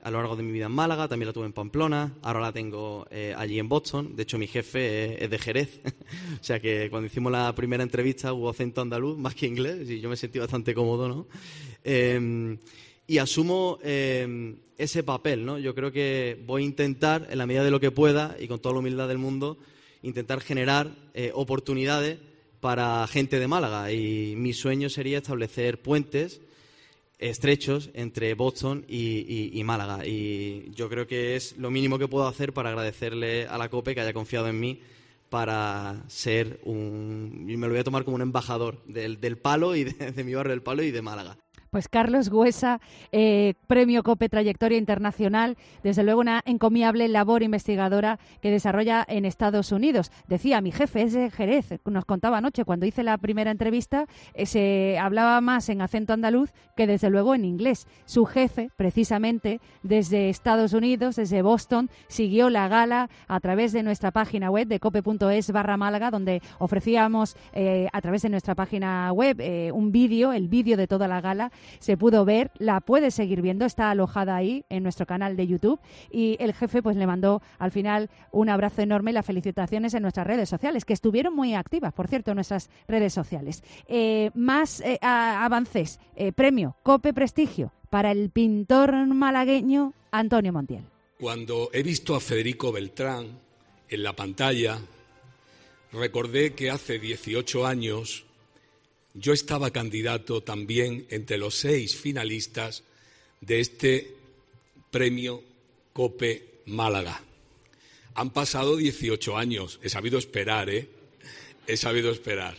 a lo largo de mi vida en Málaga, también la tuve en Pamplona, ahora la tengo eh, allí en Boston. De hecho, mi jefe es, es de Jerez, o sea que cuando hicimos la primera entrevista hubo acento andaluz más que inglés y yo me sentí bastante cómodo, ¿no? Eh, y asumo eh, ese papel, ¿no? Yo creo que voy a intentar, en la medida de lo que pueda y con toda la humildad del mundo, intentar generar eh, oportunidades para gente de Málaga, y mi sueño sería establecer puentes estrechos entre Boston y, y, y Málaga, y yo creo que es lo mínimo que puedo hacer para agradecerle a la COPE que haya confiado en mí para ser un... y me lo voy a tomar como un embajador del, del Palo y de, de mi barrio del Palo y de Málaga. Pues Carlos Güesa, eh, Premio COPE Trayectoria Internacional, desde luego una encomiable labor investigadora que desarrolla en Estados Unidos. Decía, mi jefe es de Jerez, nos contaba anoche cuando hice la primera entrevista, eh, se hablaba más en acento andaluz que desde luego en inglés. Su jefe, precisamente, desde Estados Unidos, desde Boston, siguió la gala a través de nuestra página web de cope.es barra Málaga, donde ofrecíamos eh, a través de nuestra página web eh, un vídeo, el vídeo de toda la gala. Se pudo ver, la puedes seguir viendo, está alojada ahí en nuestro canal de YouTube, y el jefe pues le mandó al final un abrazo enorme y las felicitaciones en nuestras redes sociales, que estuvieron muy activas, por cierto, en nuestras redes sociales. Eh, más eh, avances, eh, premio COPE Prestigio para el pintor malagueño Antonio Montiel. Cuando he visto a Federico Beltrán en la pantalla, recordé que hace dieciocho años yo estaba candidato también entre los seis finalistas de este premio COPE Málaga. Han pasado dieciocho años, he sabido esperar, ¿eh? He sabido esperar.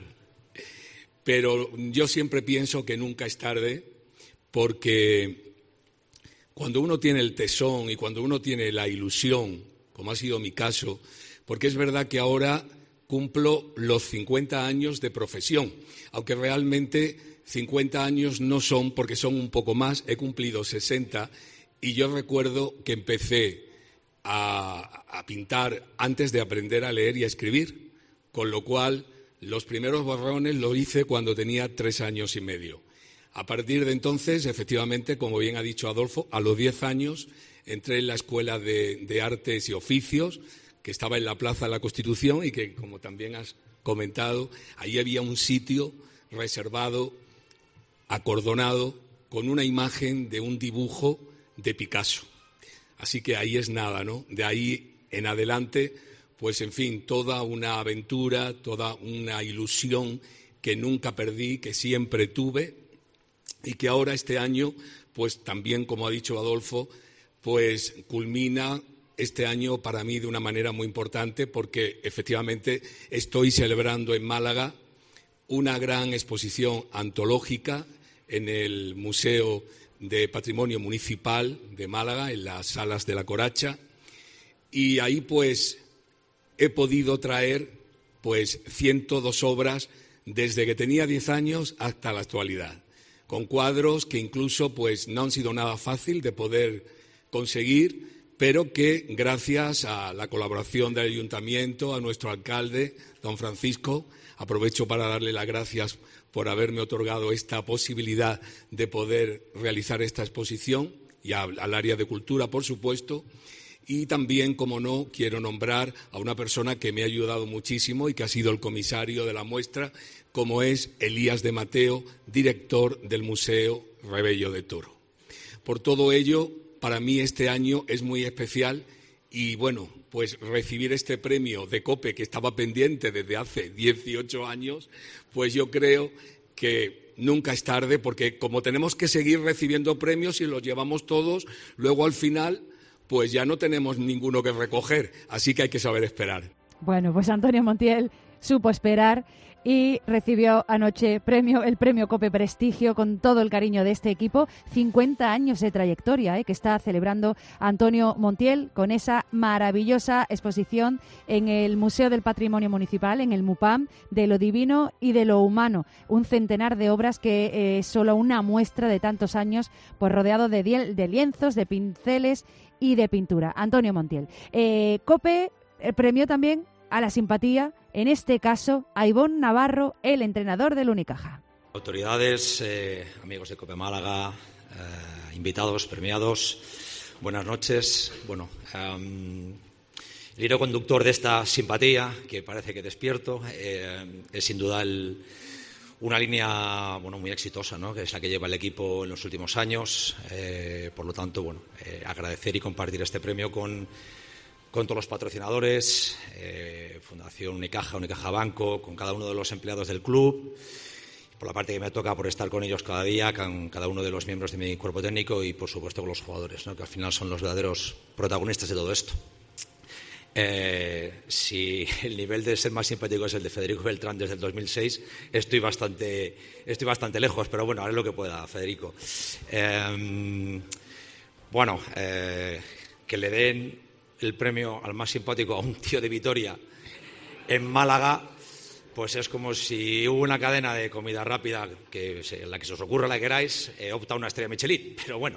Pero yo siempre pienso que nunca es tarde, porque cuando uno tiene el tesón y cuando uno tiene la ilusión, como ha sido mi caso, porque es verdad que ahora cumplo los cincuenta años de profesión, aunque realmente cincuenta años no son, porque son un poco más, he cumplido sesenta, y yo recuerdo que empecé a, a pintar antes de aprender a leer y a escribir, con lo cual los primeros borrones los hice cuando tenía tres años y medio. A partir de entonces, efectivamente, como bien ha dicho Adolfo, a los diez años entré en la Escuela de, de Artes y Oficios, que estaba en la Plaza de la Constitución y que, como también has comentado, ahí había un sitio reservado, acordonado, con una imagen de un dibujo de Picasso. Así que ahí es nada, ¿no? De ahí en adelante, pues en fin, toda una aventura, toda una ilusión que nunca perdí, que siempre tuve, y que ahora este año, pues también, como ha dicho Adolfo, pues culmina este año para mí de una manera muy importante, porque efectivamente estoy celebrando en Málaga una gran exposición antológica en el Museo de Patrimonio Municipal de Málaga, en las Salas de la Coracha, y ahí pues he podido traer pues ciento dos obras desde que tenía diez años hasta la actualidad, con cuadros que incluso pues no han sido nada fácil de poder conseguir, pero que gracias a la colaboración del Ayuntamiento, a nuestro alcalde, don Francisco, aprovecho para darle las gracias por haberme otorgado esta posibilidad de poder realizar esta exposición, y al, al área de cultura, por supuesto. Y también, como no, quiero nombrar a una persona que me ha ayudado muchísimo y que ha sido el comisario de la muestra, como es Elías de Mateo, director del Museo Rebello de Toro. Por todo ello, para mí este año es muy especial y, bueno, pues recibir este premio de COPE, que estaba pendiente desde hace dieciocho años, pues yo creo que nunca es tarde, porque como tenemos que seguir recibiendo premios y los llevamos todos, luego al final pues ya no tenemos ninguno que recoger, así que hay que saber esperar. Bueno, pues Antonio Montiel supo esperar y recibió anoche premio, el premio COPE Prestigio, con todo el cariño de este equipo. cincuenta años de trayectoria eh, que está celebrando Antonio Montiel con esa maravillosa exposición en el Museo del Patrimonio Municipal, en el MUPAM, de lo divino y de lo humano. Un centenar de obras que es eh, solo una muestra de tantos años, pues rodeado de, die- de lienzos, de pinceles y de pintura. Antonio Montiel. Eh, COPE eh, premió también a la simpatía, en este caso, a Ivonne Navarro, el entrenador del Unicaja. Autoridades, eh, amigos de COPE Málaga, eh, invitados, premiados, Buenas noches. Bueno, um, el hilo conductor de esta simpatía, que parece que despierto, eh, es sin duda el, una línea bueno, muy exitosa, ¿no? Que es la que lleva el equipo en los últimos años. Eh, por lo tanto, bueno, eh, agradecer y compartir este premio con, con todos los patrocinadores, eh, Fundación Unicaja, Unicaja Banco, con cada uno de los empleados del club, por la parte que me toca por estar con ellos cada día, con cada uno de los miembros de mi cuerpo técnico y, por supuesto, con los jugadores, ¿no? Que al final son los verdaderos protagonistas de todo esto. Eh, si el nivel de ser más simpático es el de Federico Beltrán desde el dos mil seis, estoy bastante, estoy bastante lejos, pero bueno, haré lo que pueda, Federico. Eh, bueno, eh, que le den el premio al más simpático a un tío de Vitoria en Málaga, pues es como si hubo una cadena de comida rápida, que en la que se os ocurra la que queráis, eh, opta una estrella Michelin. Pero bueno,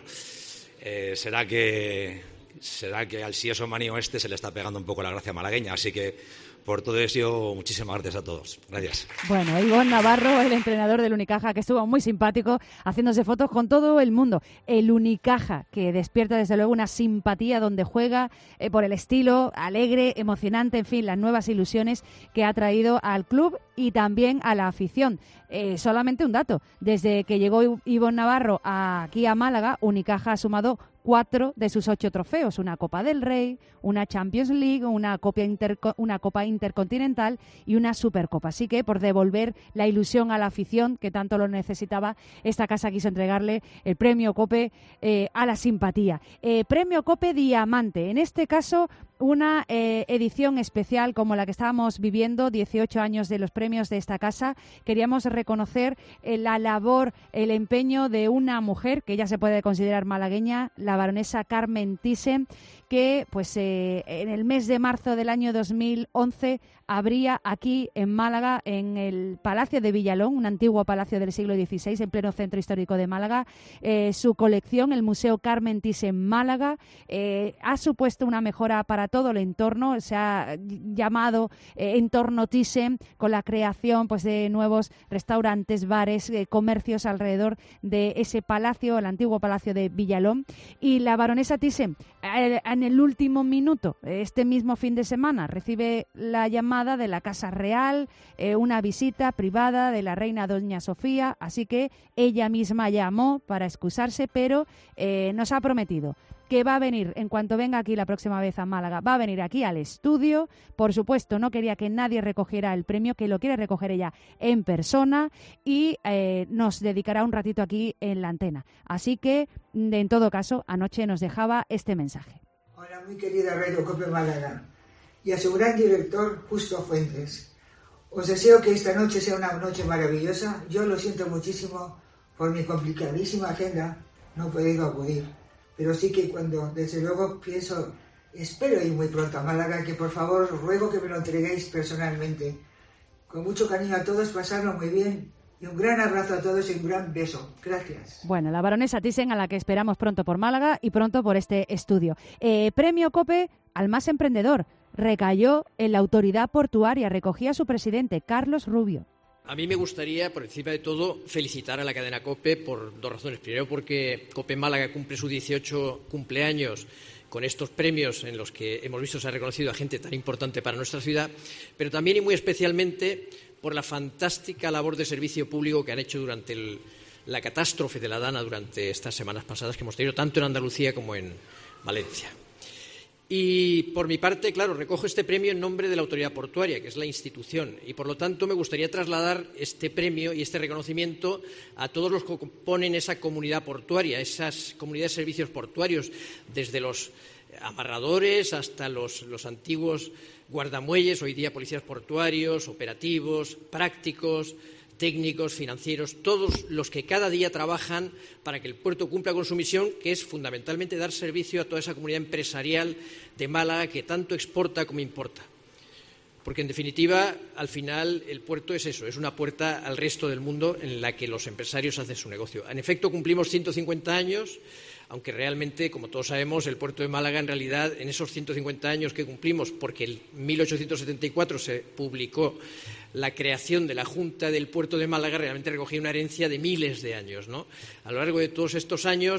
eh, será que será que al Sieso Manío este se le está pegando un poco la gracia malagueña. Así que, por todo eso, muchísimas gracias a todos. Gracias. Bueno, Ivonne Navarro, el entrenador del Unicaja, que estuvo muy simpático, haciéndose fotos con todo el mundo. El Unicaja, que despierta desde luego una simpatía donde juega, eh, por el estilo, alegre, emocionante, en fin, las nuevas ilusiones que ha traído al club y también a la afición. Eh, solamente un dato, desde que llegó Ivonne Navarro a, aquí a Málaga, Unicaja ha sumado cuatro de sus ocho trofeos, una Copa del Rey, una Champions League, una Copa, Interco- una Copa Intercontinental y una Supercopa. Así que, por devolver la ilusión a la afición, que tanto lo necesitaba, esta casa quiso entregarle el premio COPE eh, a la simpatía. Eh, premio COPE Diamante, en este caso una eh, edición especial como la que estábamos viviendo, dieciocho años de los premios de esta casa. Queríamos reconocer eh, la labor, el empeño de una mujer que ya se puede considerar malagueña, la baronesa Carmen Thyssen, que pues eh, en el mes de marzo del año dos mil once habría aquí en Málaga, en el Palacio de Villalón, un antiguo palacio del siglo dieciséis, en pleno centro histórico de Málaga, eh, su colección, el Museo Carmen Thyssen Málaga, eh, ha supuesto una mejora para todo el entorno. Se ha llamado eh, entorno Thyssen, con la creación pues de nuevos restaurantes, bares, eh, comercios alrededor de ese palacio, el antiguo Palacio de Villalón. Y la baronesa Thyssen, eh, en el último minuto, este mismo fin de semana, recibe la llamada de la Casa Real, eh, una visita privada de la reina doña Sofía, así que ella misma llamó para excusarse, pero eh, nos ha prometido que va a venir, en cuanto venga aquí la próxima vez a Málaga, va a venir aquí al estudio. Por supuesto, no quería que nadie recogiera el premio, que lo quiere recoger ella en persona y eh, nos dedicará un ratito aquí en la antena. Así que, en todo caso, anoche nos dejaba este mensaje. Hola, muy querida Radio COPE Málaga y a su gran director, Justo Fuentes. Os deseo que esta noche sea una noche maravillosa. Yo lo siento muchísimo por mi complicadísima agenda, no he podido acudir. Pero sí que cuando, desde luego, pienso, espero ir muy pronto a Málaga, que por favor ruego que me lo entreguéis personalmente. Con mucho cariño a todos, pasarlo muy bien. Y un gran abrazo a todos y un gran beso. Gracias. Bueno, la baronesa Thyssen, a la que esperamos pronto por Málaga y pronto por este estudio. Eh, premio COPE al más emprendedor. Recayó en la autoridad portuaria. Recogía a su presidente, Carlos Rubio. A mí me gustaría, por encima de todo, felicitar a la cadena COPE por dos razones. Primero, porque COPE Málaga cumple sus dieciocho cumpleaños con estos premios en los que hemos visto se ha reconocido a gente tan importante para nuestra ciudad, pero también y muy especialmente por la fantástica labor de servicio público que han hecho durante el, la catástrofe de la Dana durante estas semanas pasadas que hemos tenido tanto en Andalucía como en Valencia. Y, por mi parte, claro, recojo este premio en nombre de la Autoridad Portuaria, que es la institución, y, por lo tanto, me gustaría trasladar este premio y este reconocimiento a todos los que componen esa comunidad portuaria, esas comunidades de servicios portuarios, desde los amarradores hasta los, los antiguos guardamuelles, hoy día policías portuarios, operativos, prácticos, técnicos, financieros, todos los que cada día trabajan para que el puerto cumpla con su misión, que es fundamentalmente dar servicio a toda esa comunidad empresarial de Málaga que tanto exporta como importa. Porque, en definitiva, al final el puerto es eso, es una puerta al resto del mundo en la que los empresarios hacen su negocio. En efecto, cumplimos ciento cincuenta años, aunque realmente, como todos sabemos, el puerto de Málaga, en realidad, en esos ciento cincuenta años que cumplimos, porque en mil ochocientos setenta y cuatro se publicó la creación de la Junta del Puerto de Málaga, realmente recogía una herencia de miles de años, ¿no? A lo largo de todos estos años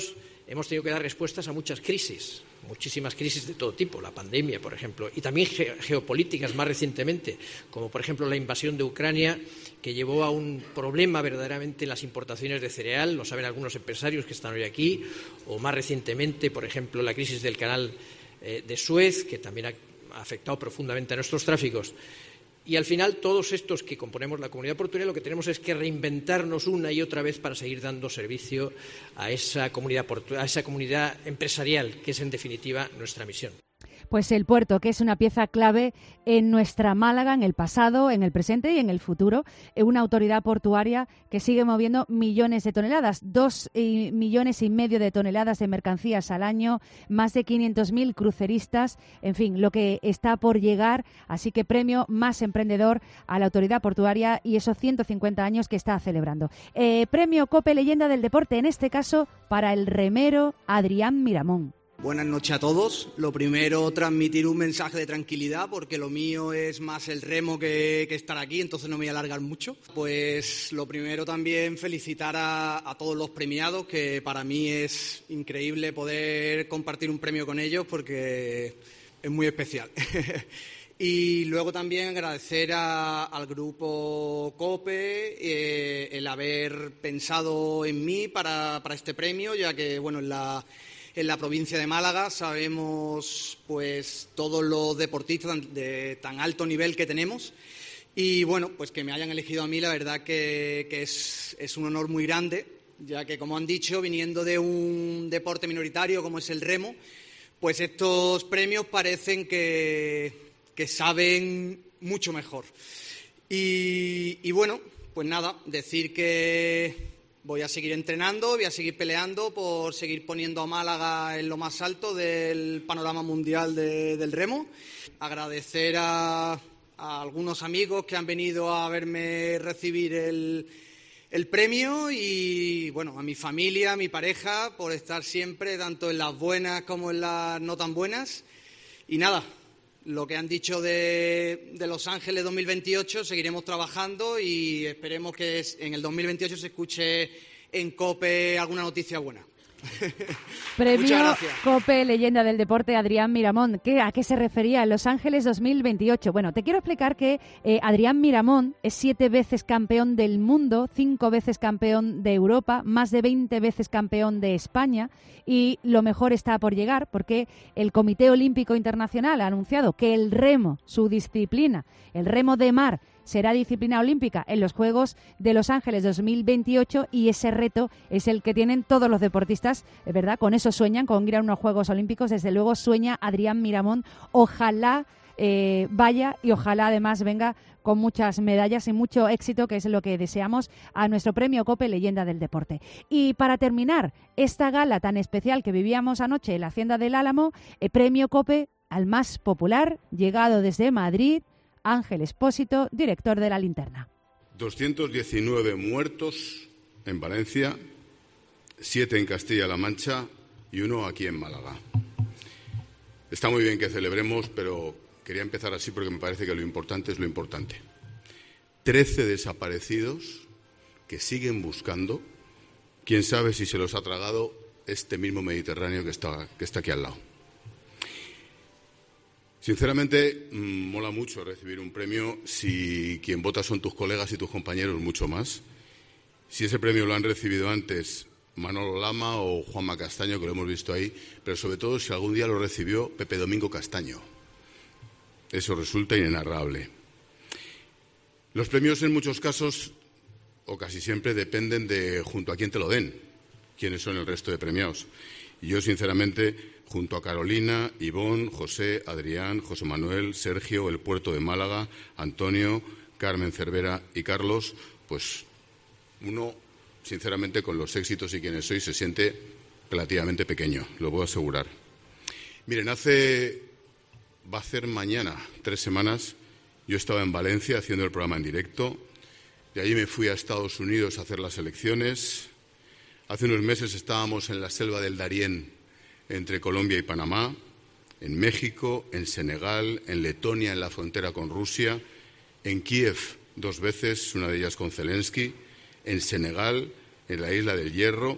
hemos tenido que dar respuestas a muchas crisis, muchísimas crisis de todo tipo, la pandemia, por ejemplo, y también ge- geopolíticas más recientemente, como por ejemplo la invasión de Ucrania, que llevó a un problema verdaderamente en las importaciones de cereal, lo saben algunos empresarios que están hoy aquí, o más recientemente, por ejemplo, la crisis del canal eh, de Suez, que también ha afectado profundamente a nuestros tráficos. Y al final, todos estos que componemos la comunidad portuaria, lo que tenemos es que reinventarnos una y otra vez para seguir dando servicio a esa comunidad portu- a esa comunidad empresarial, que es en definitiva nuestra misión. Pues el puerto, que es una pieza clave en nuestra Málaga, en el pasado, en el presente y en el futuro. Una autoridad portuaria que sigue moviendo millones de toneladas, dos y millones y medio de toneladas de mercancías al año, más de quinientos mil cruceristas, en fin, lo que está por llegar. Así que premio más emprendedor a la autoridad portuaria y esos ciento cincuenta años que está celebrando. Eh, premio COPE Leyenda del Deporte, en este caso para el remero Adrián Miramón. Buenas noches a todos. Lo primero, transmitir un mensaje de tranquilidad, porque lo mío es más el remo que, que estar aquí, entonces no me voy a alargar mucho. Pues lo primero también felicitar a, a todos los premiados, que para mí es increíble poder compartir un premio con ellos porque es muy especial. Y luego también agradecer a, al grupo COPE eh, el haber pensado en mí para, para este premio, ya que, bueno, en la... En la provincia de Málaga sabemos pues todos los deportistas de tan alto nivel que tenemos y bueno, pues que me hayan elegido a mí, la verdad que, que es, es un honor muy grande, ya que, como han dicho, viniendo de un deporte minoritario como es el remo, pues estos premios parecen que, que saben mucho mejor. Y, y bueno, pues nada, decir que voy a seguir entrenando, voy a seguir peleando por seguir poniendo a Málaga en lo más alto del panorama mundial de, del remo. Agradecer a, a algunos amigos que han venido a verme recibir el, el premio y, bueno, a mi familia, a mi pareja, por estar siempre, tanto en las buenas como en las no tan buenas. Y nada, lo que han dicho de, de Los Ángeles dos mil veintiocho, seguiremos trabajando y esperemos que en el dos mil veintiocho se escuche en COPE alguna noticia buena. Premio COPE Leyenda del Deporte Adrián Miramón. ¿Qué, ¿A qué se refería en Los Ángeles dos mil veintiocho? Bueno, te quiero explicar que eh, Adrián Miramón es siete veces campeón del mundo, cinco veces campeón de Europa, más de veinte veces campeón de España y lo mejor está por llegar porque el Comité Olímpico Internacional ha anunciado que el remo, su disciplina, el remo de mar, será disciplina olímpica en los Juegos de Los Ángeles dos mil veintiocho y ese reto es el que tienen todos los deportistas, ¿verdad? Con eso sueñan, con ir a unos Juegos Olímpicos. Desde luego sueña Adrián Miramón. Ojalá eh, vaya y ojalá además venga con muchas medallas y mucho éxito, que es lo que deseamos a nuestro premio COPE Leyenda del Deporte. Y para terminar esta gala tan especial que vivíamos anoche en la Hacienda del Álamo, eh, premio COPE al más popular, llegado desde Madrid, Ángel Expósito, director de La Linterna. doscientos diecinueve muertos en Valencia, siete en Castilla-La Mancha y uno aquí en Málaga. Está muy bien que celebremos, pero quería empezar así porque me parece que lo importante es lo importante. Trece desaparecidos que siguen buscando. Quién sabe si se los ha tragado este mismo Mediterráneo que está, que está aquí al lado. Sinceramente, mmm, mola mucho recibir un premio si quien vota son tus colegas y tus compañeros, mucho más. Si ese premio lo han recibido antes Manolo Lama o Juanma Castaño, que lo hemos visto ahí, pero sobre todo si algún día lo recibió Pepe Domingo Castaño. Eso resulta inenarrable. Los premios en muchos casos, o casi siempre, dependen de junto a quién te lo den, quiénes son el resto de premiados. Y yo, sinceramente, junto a Carolina, Ivón, José, Adrián, José Manuel, Sergio, el Puerto de Málaga, Antonio, Carmen Cervera y Carlos, pues uno, sinceramente, con los éxitos y quienes soy, se siente relativamente pequeño, lo puedo asegurar. Miren, hace, va a hacer mañana, tres semanas, yo estaba en Valencia haciendo el programa en directo, de allí me fui a Estados Unidos a hacer las elecciones. Hace unos meses estábamos en la selva del Darién, entre Colombia y Panamá, en México, en Senegal, en Letonia, en la frontera con Rusia, en Kiev dos veces, una de ellas con Zelensky, en Senegal, en la Isla del Hierro,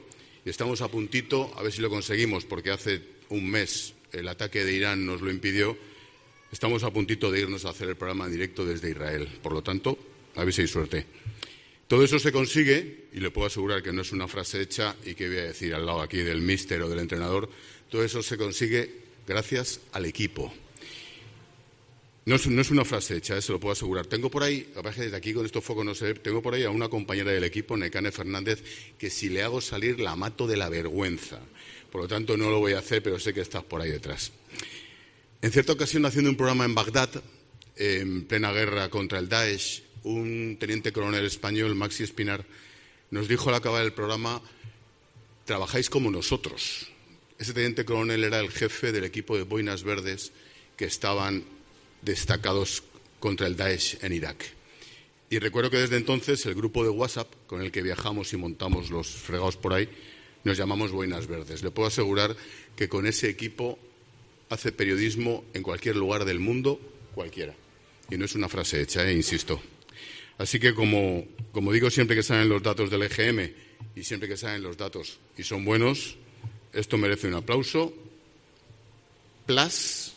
y estamos a puntito, a ver si lo conseguimos, porque hace un mes el ataque de Irán nos lo impidió, estamos a puntito de irnos a hacer el programa en directo desde Israel. Por lo tanto, a ver si hay suerte. Todo eso se consigue, y le puedo asegurar que no es una frase hecha y que voy a decir al lado aquí del míster o del entrenador, todo eso se consigue gracias al equipo. No es, no es una frase hecha, eh, se lo puedo asegurar. Tengo por ahí, a ver, desde aquí con estos focos no se ve, tengo por ahí a una compañera del equipo, Nekane Fernández, que si le hago salir la mato de la vergüenza. Por lo tanto, no lo voy a hacer, pero sé que estás por ahí detrás. En cierta ocasión, haciendo un programa en Bagdad, en plena guerra contra el Daesh, un teniente coronel español, Maxi Espinar, nos dijo al acabar el programa: trabajáis como nosotros. Ese teniente coronel era el jefe del equipo de boinas verdes que estaban destacados contra el Daesh en Irak. Y recuerdo que desde entonces el grupo de WhatsApp con el que viajamos y montamos los fregados por ahí nos llamamos Boinas Verdes. Le puedo asegurar que con ese equipo hace periodismo en cualquier lugar del mundo, cualquiera. Y no es una frase hecha, eh, insisto. Así que, como, como digo siempre que salen los datos del E G M y siempre que salen los datos y son buenos, esto merece un aplauso, plus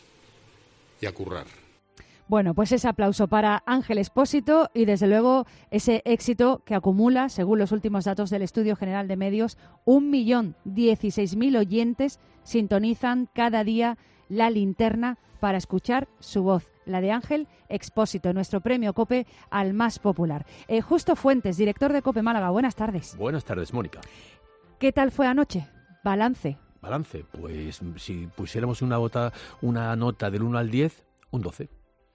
y a currar. Bueno, pues ese aplauso para Ángel Expósito y, desde luego, ese éxito que acumula, según los últimos datos del Estudio General de Medios, un millón dieciséis mil oyentes sintonizan cada día la linterna para escuchar su voz, la de Ángel Expósito, nuestro premio COPE al más popular. Eh, Justo Fuentes, director de COPE Málaga, buenas tardes. Buenas tardes, Mónica. ¿Qué tal fue anoche? Balance. Balance, pues si pusiéramos una, bota, una nota del uno al diez, un doce.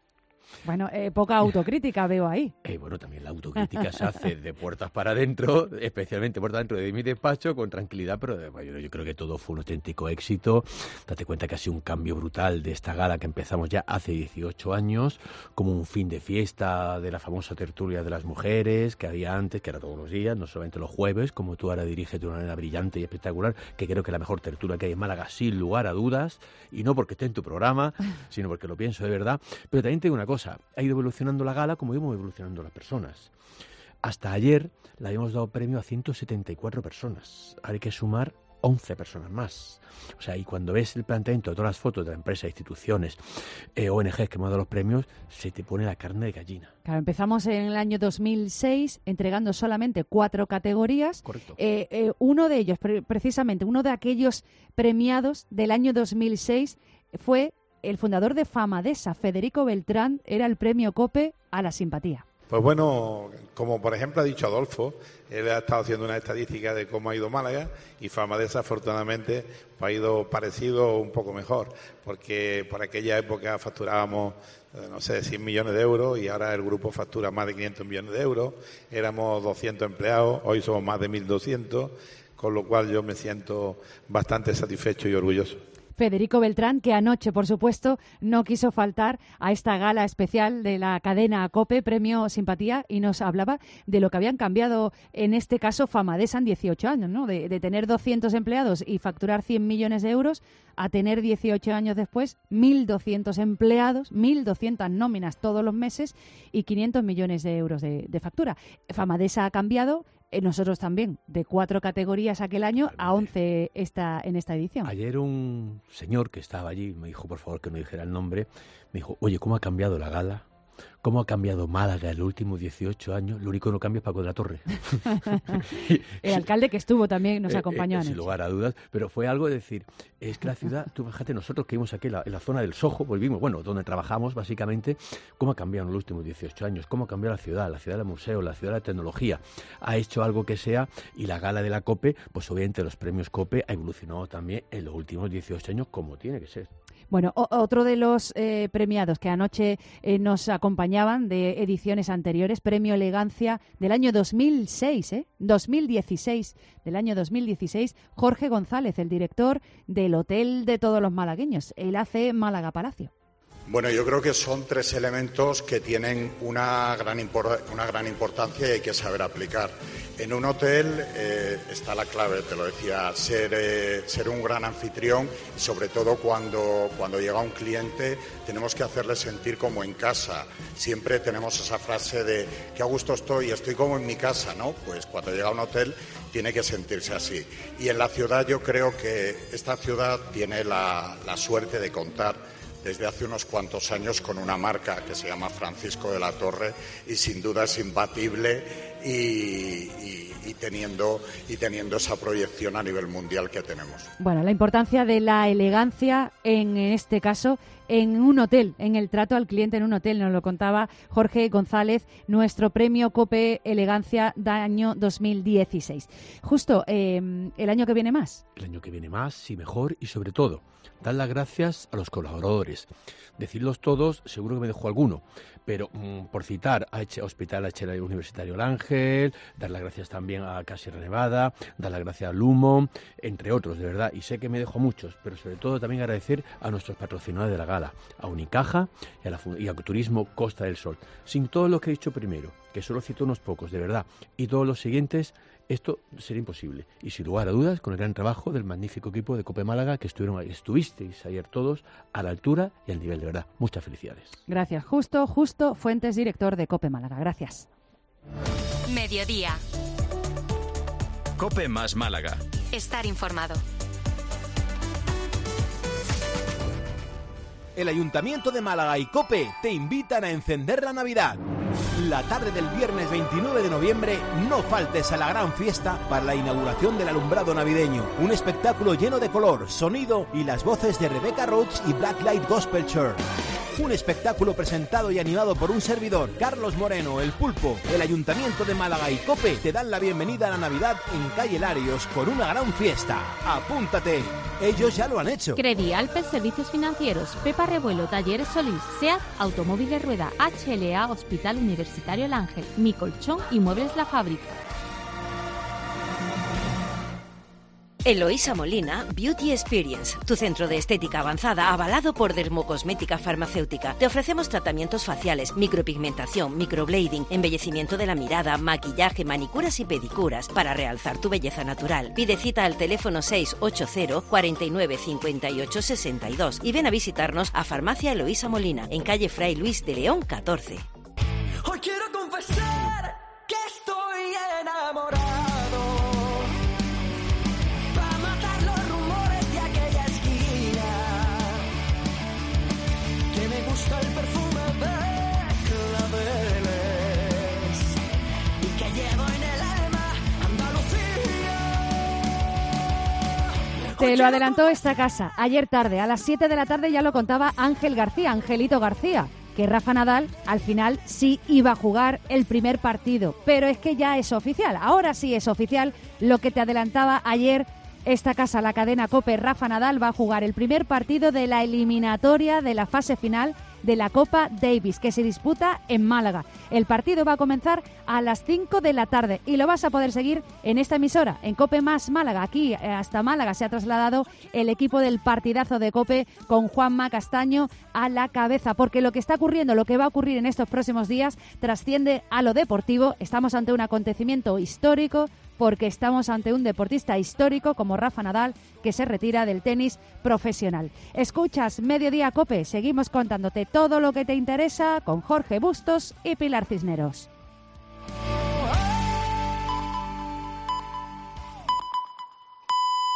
Bueno, eh, poca autocrítica veo ahí. Eh, bueno, también la autocrítica se hace de puertas para adentro, especialmente puertas dentro de mi despacho, con tranquilidad, pero bueno, yo creo que todo fue un auténtico éxito. Date cuenta que ha sido un cambio brutal de esta gala que empezamos ya hace dieciocho años, como un fin de fiesta de la famosa tertulia de las mujeres que había antes, que era todos los días, no solamente los jueves, como tú ahora diriges de una manera brillante y espectacular, que creo que es la mejor tertulia que hay en Málaga, sin lugar a dudas, y no porque esté en tu programa, sino porque lo pienso de verdad. Pero también te digo una cosa, ha ido evolucionando la gala como íbamos evolucionando las personas. Hasta ayer le habíamos dado premio a ciento setenta y cuatro personas. Ahora hay que sumar once personas más. O sea, y cuando ves el planteamiento de todas las fotos de la empresa, instituciones, eh, O N Ges que hemos dado los premios, se te pone la carne de gallina. Claro, empezamos en el año dos mil seis entregando solamente cuatro categorías. Correcto. Eh, eh, uno de ellos, pre- precisamente, uno de aquellos premiados del año dos mil seis fue el fundador de Famadesa, Federico Beltrán, era el premio COPE a la simpatía. Pues bueno, como por ejemplo ha dicho Adolfo, él ha estado haciendo una estadística de cómo ha ido Málaga y Famadesa afortunadamente pues, ha ido parecido un poco mejor, porque por aquella época facturábamos, no sé, cien millones de euros y ahora el grupo factura más de quinientos millones de euros, éramos doscientos empleados, hoy somos más de mil doscientos, con lo cual yo me siento bastante satisfecho y orgulloso. Federico Beltrán, que anoche, por supuesto, no quiso faltar a esta gala especial de la cadena COPE, Premio Simpatía, y nos hablaba de lo que habían cambiado, en este caso, Famadesa en dieciocho años, ¿no? De, de tener doscientos empleados y facturar cien millones de euros a tener dieciocho años después mil doscientos empleados, mil doscientas nóminas todos los meses y quinientos millones de euros de, de factura. Famadesa ha cambiado. Nosotros también, de cuatro categorías aquel año a once esta, en esta edición. Ayer un señor que estaba allí me dijo, por favor, que no dijera el nombre, me dijo, oye, ¿cómo ha cambiado la gala? ¿Cómo ha cambiado Málaga en los últimos dieciocho años? Lo único que no cambia es Paco de la Torre. El alcalde que estuvo también nos acompañó eh, eh, anoche. Sin lugar a dudas, pero fue algo de decir, es que la ciudad, tú fíjate, nosotros que vimos aquí en la, en la zona del Soho, volvimos, bueno, donde trabajamos básicamente, cómo ha cambiado en los últimos dieciocho años, cómo ha cambiado la ciudad, la ciudad del museo, la ciudad de la tecnología, ha hecho algo que sea, y la gala de la COPE, pues obviamente los premios COPE ha evolucionado también en los últimos dieciocho años como tiene que ser. Bueno, o- otro de los eh, premiados que anoche eh, nos acompañaban de ediciones anteriores, Premio Elegancia del año dos mil seis, ¿eh? dos mil dieciséis, del año dos mil dieciséis, Jorge González, el director del Hotel de todos los malagueños, el A C Málaga Palacio. Bueno, yo creo que son tres elementos que tienen una gran, impor- una gran importancia y hay que saber aplicar. En un hotel eh, está la clave, te lo decía, ser, eh, ser un gran anfitrión y sobre todo cuando, cuando llega un cliente tenemos que hacerle sentir como en casa. Siempre tenemos esa frase de que a gusto estoy, estoy como en mi casa, ¿no? Pues cuando llega a un hotel tiene que sentirse así. Y en la ciudad yo creo que esta ciudad tiene la, la suerte de contar desde hace unos cuantos años con una marca que se llama Francisco de la Torre y sin duda es imbatible y, y, y, teniendo, y teniendo esa proyección a nivel mundial que tenemos. Bueno, la importancia de la elegancia en este caso en un hotel, en el trato al cliente en un hotel, nos lo contaba Jorge González, nuestro premio COPE Elegancia de año dos mil dieciséis. Justo, eh, ¿el año que viene más? El año que viene más y mejor y sobre todo, dar las gracias a los colaboradores. Decirlos todos, seguro que me dejo alguno, pero mmm, por citar a H- Hospital H L Universitario El Ángel, dar las gracias también a Casierra Nevada, dar las gracias a Lumo, entre otros, de verdad, y sé que me dejo muchos, pero sobre todo también agradecer a nuestros patrocinadores de la gala, a Unicaja y a, la, y a Turismo Costa del Sol. Sin todo lo que he dicho primero, que solo cito unos pocos, de verdad, y todos los siguientes, esto sería imposible. Y sin lugar a dudas, con el gran trabajo del magnífico equipo de COPE Málaga, que estuvieron, estuvisteis ayer todos a la altura y al nivel, de verdad. Muchas felicidades. Gracias, Justo, Justo Fuentes, director de COPE Málaga. Gracias. Mediodía. COPE más Málaga. Estar informado. El Ayuntamiento de Málaga y COPE te invitan a encender la Navidad. La tarde del viernes veintinueve de noviembre no faltes a la gran fiesta para la inauguración del alumbrado navideño. Un espectáculo lleno de color, sonido y las voces de Rebecca Rhodes y Blacklight Gospel Church. Un espectáculo presentado y animado por un servidor, Carlos Moreno, El Pulpo. El Ayuntamiento de Málaga y COPE te dan la bienvenida a la Navidad en Calle Larios con una gran fiesta. ¡Apúntate! Ellos ya lo han hecho. Credi Alpes Servicios Financieros, Pepa Revuelo, Talleres Solís, SEAT, Automóviles Rueda, H L A, Hospital Universitario El Ángel, Mi Colchón y Muebles La Fábrica. Eloísa Molina Beauty Experience, tu centro de estética avanzada avalado por Dermocosmética Farmacéutica. Te ofrecemos tratamientos faciales, micropigmentación, microblading, embellecimiento de la mirada, maquillaje, manicuras y pedicuras para realzar tu belleza natural. Pide cita al teléfono seis ocho cero, cuatro nueve, cinco ocho, seis dos y ven a visitarnos a Farmacia Eloísa Molina, en calle Fray Luis de León catorce. Hoy quiero confesar que estoy enamorado. Gusta el perfume de claveles y que llevo en el alma Andalucía. Te lo adelantó esta casa ayer tarde, a las siete de la tarde ya lo contaba Ángel García, Angelito García, que Rafa Nadal al final sí iba a jugar el primer partido, pero es que ya es oficial, ahora sí es oficial lo que te adelantaba ayer esta casa, la cadena COPE. Rafa Nadal va a jugar el primer partido de la eliminatoria de la fase final de la Copa Davis, que se disputa en Málaga. El partido va a comenzar a las cinco de la tarde y lo vas a poder seguir en esta emisora, en COPE más Málaga. Aquí hasta Málaga se ha trasladado el equipo del partidazo de COPE con Juanma Castaño a la cabeza, porque lo que está ocurriendo, lo que va a ocurrir en estos próximos días, trasciende a lo deportivo. Estamos ante un acontecimiento histórico, porque estamos ante un deportista histórico como Rafa Nadal, que se retira del tenis profesional. Escuchas Mediodía COPE, seguimos contándote todo lo que te interesa con Jorge Bustos y Pilar Cisneros.